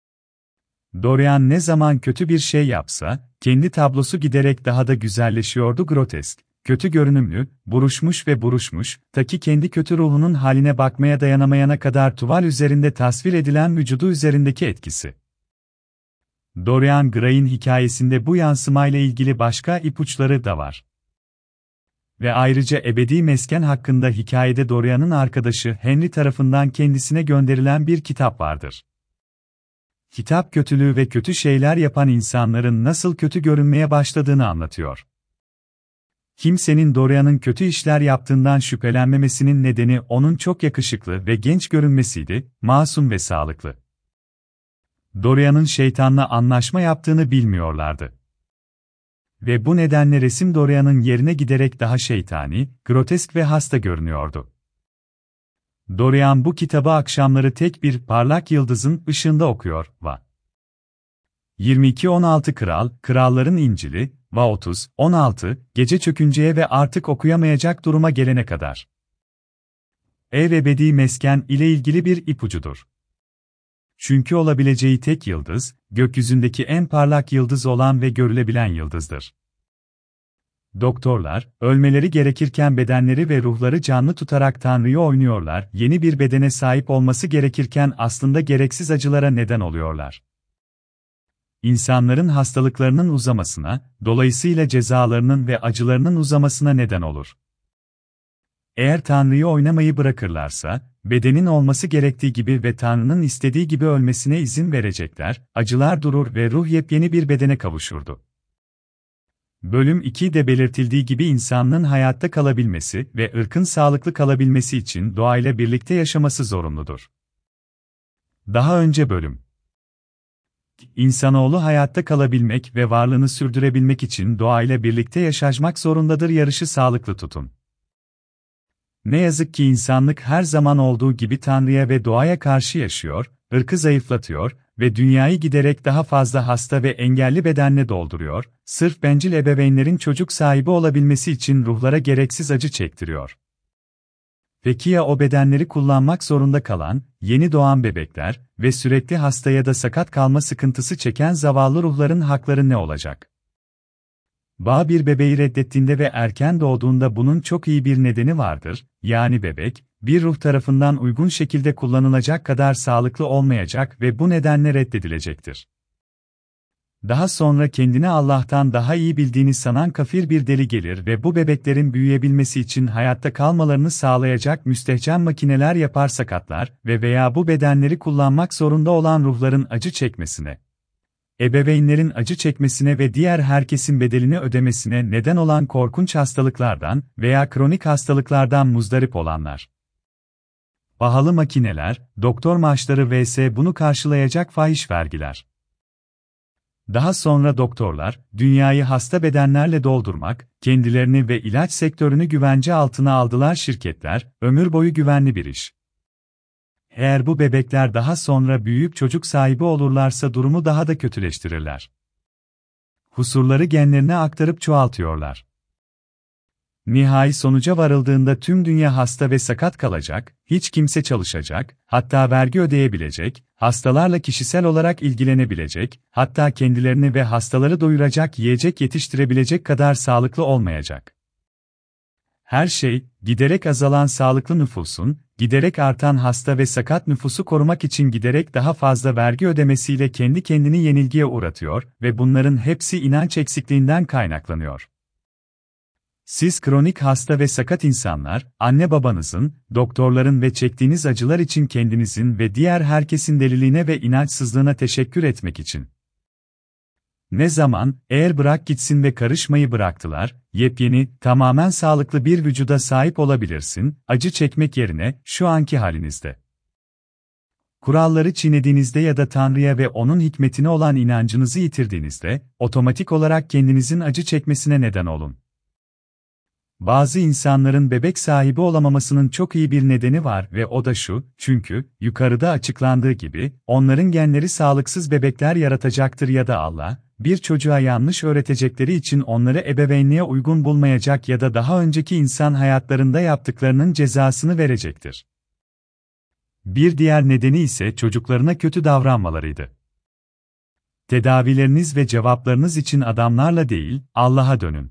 Dorian ne zaman kötü bir şey yapsa, kendi tablosu giderek daha da güzelleşiyordu grotesk, kötü görünümlü, buruşmuş ve buruşmuş, ta ki kendi kötü ruhunun haline bakmaya dayanamayana kadar tuval üzerinde tasvir edilen vücudu üzerindeki etkisi. Dorian Gray'in hikayesinde bu yansımayla ilgili başka ipuçları da var. Ve ayrıca ebedi mesken hakkında hikayede Dorian'ın arkadaşı Henry tarafından kendisine gönderilen bir kitap vardır. Kitap kötülüğü ve kötü şeyler yapan insanların nasıl kötü görünmeye başladığını anlatıyor. Kimsenin Dorian'ın kötü işler yaptığından şüphelenmemesinin nedeni onun çok yakışıklı ve genç görünmesiydi, masum ve sağlıklı. Dorian'ın şeytanla anlaşma yaptığını bilmiyorlardı. Ve bu nedenle resim Dorian'ın yerine giderek daha şeytani, grotesk ve hasta görünüyordu. Dorian bu kitabı akşamları tek bir parlak yıldızın ışığında okuyor, va. yirmi iki on altı Kral, Kralların İncili, va otuz on altı, gece çökünceye ve artık okuyamayacak duruma gelene kadar. Ev ebedi mesken ile ilgili bir ipucudur. Çünkü olabileceği tek yıldız, gökyüzündeki en parlak yıldız olan ve görülebilen yıldızdır. Doktorlar, ölmeleri gerekirken bedenleri ve ruhları canlı tutarak Tanrı'yı oynuyorlar, yeni bir bedene sahip olması gerekirken aslında gereksiz acılara neden oluyorlar. İnsanların hastalıklarının uzamasına, dolayısıyla cezalarının ve acılarının uzamasına neden olur. Eğer Tanrı'yı oynamayı bırakırlarsa, bedenin olması gerektiği gibi ve Tanrı'nın istediği gibi ölmesine izin verecekler, acılar durur ve ruh yepyeni bir bedene kavuşurdu. Bölüm iki'de belirtildiği gibi insanlığın hayatta kalabilmesi ve ırkın sağlıklı kalabilmesi için doğayla birlikte yaşaması zorunludur. Daha önce bölüm İnsanoğlu hayatta kalabilmek ve varlığını sürdürebilmek için doğayla birlikte yaşamak zorundadır. Yarışı sağlıklı tutun. Ne yazık ki insanlık her zaman olduğu gibi Tanrı'ya ve doğaya karşı yaşıyor, ırkı zayıflatıyor ve dünyayı giderek daha fazla hasta ve engelli bedenle dolduruyor, sırf bencil ebeveynlerin çocuk sahibi olabilmesi için ruhlara gereksiz acı çektiriyor. Peki ya o bedenleri kullanmak zorunda kalan, yeni doğan bebekler ve sürekli hasta ya da sakat kalma sıkıntısı çeken zavallı ruhların hakları ne olacak? Bağ bir bebeği reddettiğinde ve erken doğduğunda bunun çok iyi bir nedeni vardır, yani bebek, bir ruh tarafından uygun şekilde kullanılacak kadar sağlıklı olmayacak ve bu nedenle reddedilecektir. Daha sonra kendini Allah'tan daha iyi bildiğini sanan kafir bir deli gelir ve bu bebeklerin büyüyebilmesi için hayatta kalmalarını sağlayacak müstehcen makineler yapar sakatlar ve veya bu bedenleri kullanmak zorunda olan ruhların acı çekmesine, ebeveynlerin acı çekmesine ve diğer herkesin bedelini ödemesine neden olan korkunç hastalıklardan veya kronik hastalıklardan muzdarip olanlar. Pahalı makineler, doktor maaşları vs bunu karşılayacak fahiş vergiler. Daha sonra doktorlar, dünyayı hasta bedenlerle doldurmak, kendilerini ve ilaç sektörünü güvence altına aldılar şirketler, ömür boyu güvenli bir iş. Eğer bu bebekler daha sonra büyüyüp çocuk sahibi olurlarsa durumu daha da kötüleştirirler. Kusurları genlerine aktarıp çoğaltıyorlar. Nihai sonuca varıldığında tüm dünya hasta ve sakat kalacak, hiç kimse çalışacak, hatta vergi ödeyebilecek, hastalarla kişisel olarak ilgilenebilecek, hatta kendilerini ve hastaları doyuracak yiyecek yetiştirebilecek kadar sağlıklı olmayacak. Her şey, giderek azalan sağlıklı nüfusun, giderek artan hasta ve sakat nüfusu korumak için giderek daha fazla vergi ödemesiyle kendi kendini yenilgiye uğratıyor ve bunların hepsi inanç eksikliğinden kaynaklanıyor. Siz kronik hasta ve sakat insanlar, anne babanızın, doktorların ve çektiğiniz acılar için kendinizin ve diğer herkesin deliliğine ve inançsızlığına teşekkür etmek için. Ne zaman, eğer bırak gitsin ve karışmayı bıraktılar, yepyeni, tamamen sağlıklı bir vücuda sahip olabilirsin, acı çekmek yerine, şu anki halinizde. Kuralları çiğnediğinizde ya da Tanrı'ya ve O'nun hikmetine olan inancınızı yitirdiğinizde, otomatik olarak kendinizin acı çekmesine neden olun. Bazı insanların bebek sahibi olamamasının çok iyi bir nedeni var ve o da şu, çünkü, yukarıda açıklandığı gibi, onların genleri sağlıksız bebekler yaratacaktır ya da Allah, bir çocuğa yanlış öğretecekleri için onları ebeveynliğe uygun bulmayacak ya da daha önceki insan hayatlarında yaptıklarının cezasını verecektir. Bir diğer nedeni ise çocuklarına kötü davranmalarıydı. Tedavileriniz ve cevaplarınız için adamlarla değil, Allah'a dönün.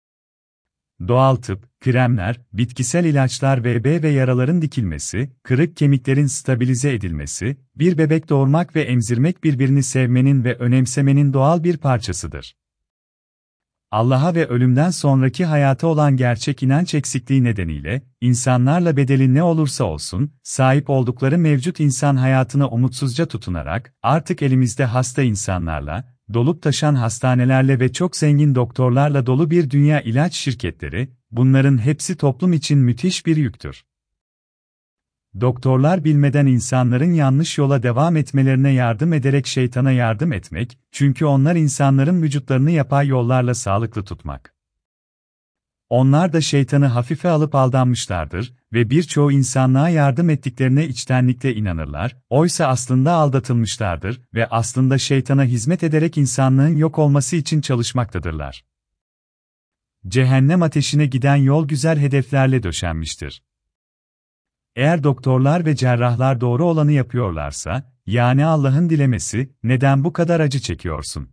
Doğal tıp, kremler, bitkisel ilaçlar ve ve yaraların dikilmesi, kırık kemiklerin stabilize edilmesi, bir bebek doğurmak ve emzirmek birbirini sevmenin ve önemsemenin doğal bir parçasıdır. Allah'a ve ölümden sonraki hayata olan gerçek inanç eksikliği nedeniyle, insanlarla bedeli ne olursa olsun, sahip oldukları mevcut insan hayatına umutsuzca tutunarak, artık elimizde hasta insanlarla, dolup taşan hastanelerle ve çok zengin doktorlarla dolu bir dünya ilaç şirketleri, bunların hepsi toplum için müthiş bir yüktür. Doktorlar bilmeden insanların yanlış yola devam etmelerine yardım ederek şeytana yardım etmek, çünkü onlar insanların vücutlarını yapay yollarla sağlıklı tutmak. Onlar da şeytanı hafife alıp aldanmışlardır ve birçoğu insanlığa yardım ettiklerine içtenlikle inanırlar, oysa aslında aldatılmışlardır ve aslında şeytana hizmet ederek insanlığın yok olması için çalışmaktadırlar. Cehennem ateşine giden yol güzel hedeflerle döşenmiştir. Eğer doktorlar ve cerrahlar doğru olanı yapıyorlarsa, yani Allah'ın dilemesi, neden bu kadar acı çekiyorsun?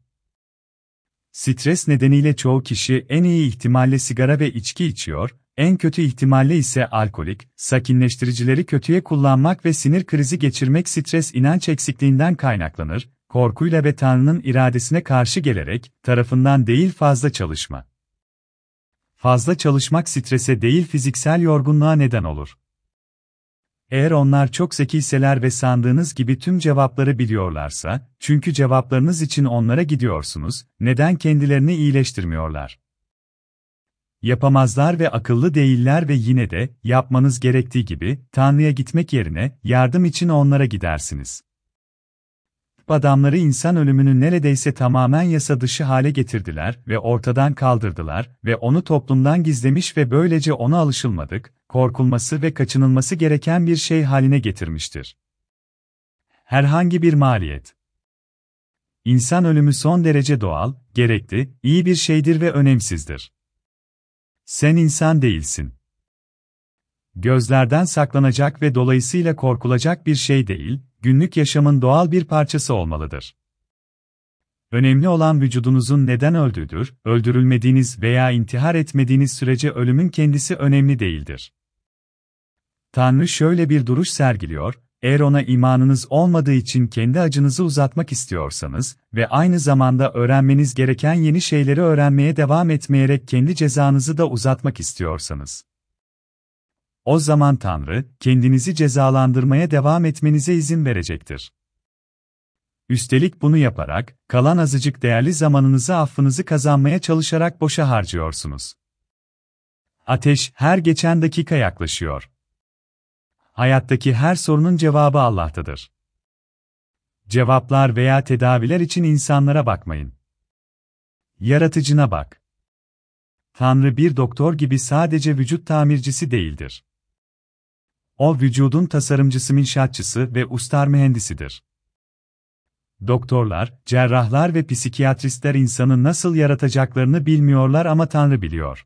Stres nedeniyle çoğu kişi en iyi ihtimalle sigara ve içki içiyor, en kötü ihtimalle ise alkolik, sakinleştiricileri kötüye kullanmak ve sinir krizi geçirmek stres inanç eksikliğinden kaynaklanır, korkuyla ve Tanrı'nın iradesine karşı gelerek, tarafından değil fazla çalışma. Fazla çalışmak strese değil fiziksel yorgunluğa neden olur. Eğer onlar çok zekiseler ve sandığınız gibi tüm cevapları biliyorlarsa, çünkü cevaplarınız için onlara gidiyorsunuz, neden kendilerini iyileştirmiyorlar? Yapamazlar ve akıllı değiller ve yine de, yapmanız gerektiği gibi, Tanrı'ya gitmek yerine, yardım için onlara gidersiniz. Adamları insan ölümünü neredeyse tamamen yasa dışı hale getirdiler ve ortadan kaldırdılar ve onu toplumdan gizlemiş ve böylece ona alışılmadık, korkulması ve kaçınılması gereken bir şey haline getirmiştir. Herhangi bir maliyet. İnsan ölümü son derece doğal, gerekli, iyi bir şeydir ve önemsizdir. Sen insan değilsin. Gözlerden saklanacak ve dolayısıyla korkulacak bir şey değil, günlük yaşamın doğal bir parçası olmalıdır. Önemli olan vücudunuzun neden öldüğüdür, öldürülmediğiniz veya intihar etmediğiniz sürece ölümün kendisi önemli değildir. Tanrı şöyle bir duruş sergiliyor, eğer ona imanınız olmadığı için kendi acınızı uzatmak istiyorsanız ve aynı zamanda öğrenmeniz gereken yeni şeyleri öğrenmeye devam etmeyerek kendi cezanızı da uzatmak istiyorsanız, o zaman Tanrı, kendinizi cezalandırmaya devam etmenize izin verecektir. Üstelik bunu yaparak, kalan azıcık değerli zamanınızı affınızı kazanmaya çalışarak boşa harcıyorsunuz. Ateş, her geçen dakika yaklaşıyor. Hayattaki her sorunun cevabı Allah'tadır. Cevaplar veya tedaviler için insanlara bakmayın. Yaratıcına bak. Tanrı bir doktor gibi sadece vücut tamircisi değildir. O vücudun tasarımcısı, inşaatçısı ve ustar mühendisidir. Doktorlar, cerrahlar ve psikiyatristler insanı nasıl yaratacaklarını bilmiyorlar ama Tanrı biliyor.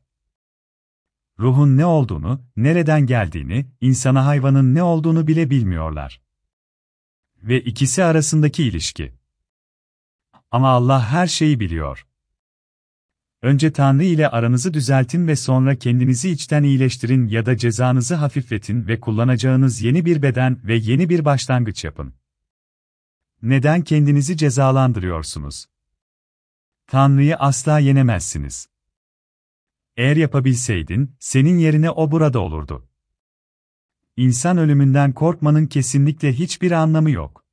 Ruhun ne olduğunu, nereden geldiğini, insana hayvanın ne olduğunu bile bilmiyorlar. Ve ikisi arasındaki ilişki. Ama Allah her şeyi biliyor. Önce Tanrı ile aranızı düzeltin ve sonra kendinizi içten iyileştirin ya da cezanızı hafifletin ve kullanacağınız yeni bir beden ve yeni bir başlangıç yapın. Neden kendinizi cezalandırıyorsunuz? Tanrı'yı asla yenemezsiniz. Eğer yapabilseydin, senin yerine o burada olurdu. İnsan ölümünden korkmanın kesinlikle hiçbir anlamı yok.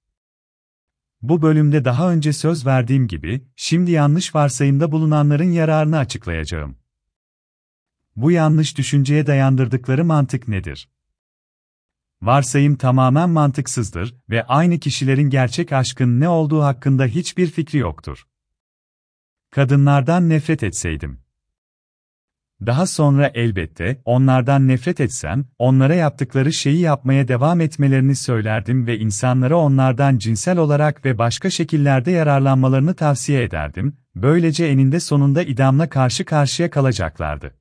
Bu bölümde daha önce söz verdiğim gibi, şimdi yanlış varsayımda bulunanların yararını açıklayacağım. Bu yanlış düşünceye dayandırdıkları mantık nedir? Varsayım tamamen mantıksızdır ve aynı kişilerin gerçek aşkın ne olduğu hakkında hiçbir fikri yoktur. Kadınlardan nefret etseydim. Daha sonra elbette, onlardan nefret etsem, onlara yaptıkları şeyi yapmaya devam etmelerini söylerdim ve insanlara onlardan cinsel olarak ve başka şekillerde yararlanmalarını tavsiye ederdim, böylece eninde sonunda idamla karşı karşıya kalacaklardı.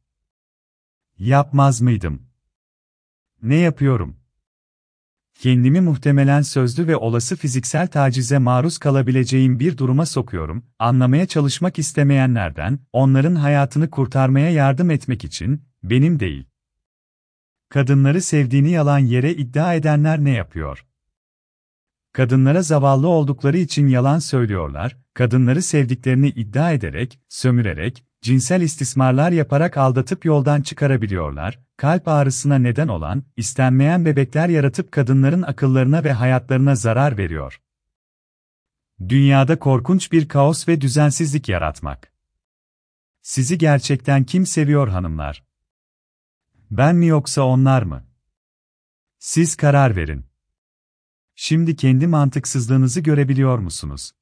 Yapmaz mıydım? Ne yapıyorum? Kendimi muhtemelen sözlü ve olası fiziksel tacize maruz kalabileceğim bir duruma sokuyorum, anlamaya çalışmak istemeyenlerden, onların hayatını kurtarmaya yardım etmek için, benim değil. Kadınları sevdiğini yalan yere iddia edenler ne yapıyor? Kadınlara zavallı oldukları için yalan söylüyorlar, kadınları sevdiklerini iddia ederek, sömürerek, cinsel istismarlar yaparak aldatıp yoldan çıkarabiliyorlar, kalp ağrısına neden olan, istenmeyen bebekler yaratıp kadınların akıllarına ve hayatlarına zarar veriyor. Dünyada korkunç bir kaos ve düzensizlik yaratmak. Sizi gerçekten kim seviyor hanımlar? Ben mi yoksa onlar mı? Siz karar verin. Şimdi kendi mantıksızlığınızı görebiliyor musunuz?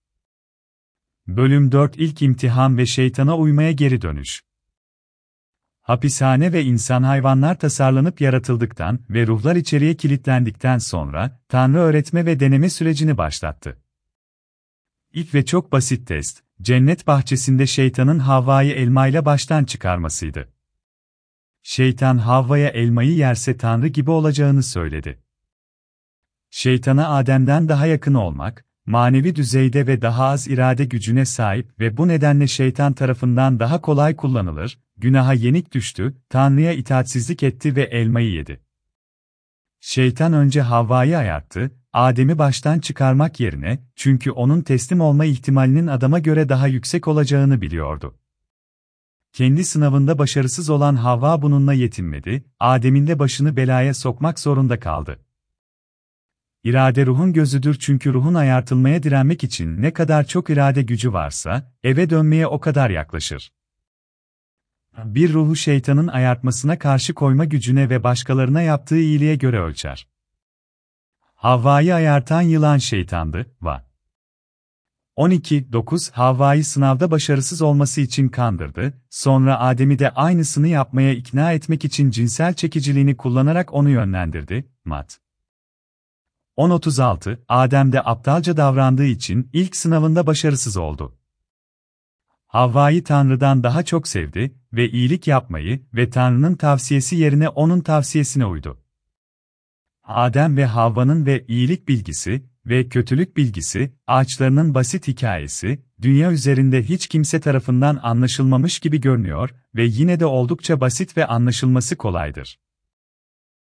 Bölüm dört İlk imtihan ve şeytana uymaya geri dönüş. Hapishane ve insan hayvanlar tasarlanıp yaratıldıktan ve ruhlar içeriye kilitlendikten sonra, Tanrı öğretme ve deneme sürecini başlattı. İlk ve çok basit test, cennet bahçesinde şeytanın Havva'yı elmayla baştan çıkarmasıydı. Şeytan Havva'ya elmayı yerse Tanrı gibi olacağını söyledi. Şeytana Adem'den daha yakın olmak, manevi düzeyde ve daha az irade gücüne sahip ve bu nedenle şeytan tarafından daha kolay kullanılır, günaha yenik düştü, Tanrı'ya itaatsizlik etti ve elmayı yedi. Şeytan önce Havva'yı ayarttı, Adem'i baştan çıkarmak yerine, çünkü onun teslim olma ihtimalinin Adam'a göre daha yüksek olacağını biliyordu. Kendi sınavında başarısız olan Havva bununla yetinmedi, Adem'in de başını belaya sokmak zorunda kaldı. İrade ruhun gözüdür çünkü ruhun ayartılmaya direnmek için ne kadar çok irade gücü varsa, eve dönmeye o kadar yaklaşır. Bir ruhu şeytanın ayartmasına karşı koyma gücüne ve başkalarına yaptığı iyiliğe göre ölçer. Havva'yı ayartan yılan şeytandı, va. on iki dokuz Havva'yı sınavda başarısız olması için kandırdı, sonra Adem'i de aynısını yapmaya ikna etmek için cinsel çekiciliğini kullanarak onu yönlendirdi, Mat. on otuz altı Adem de aptalca davrandığı için ilk sınavında başarısız oldu. Havva'yı Tanrı'dan daha çok sevdi ve iyilik yapmayı ve Tanrı'nın tavsiyesi yerine onun tavsiyesine uydu. Adem ve Havva'nın ve iyilik bilgisi ve kötülük bilgisi, ağaçlarının basit hikayesi, dünya üzerinde hiç kimse tarafından anlaşılmamış gibi görünüyor ve yine de oldukça basit ve anlaşılması kolaydır.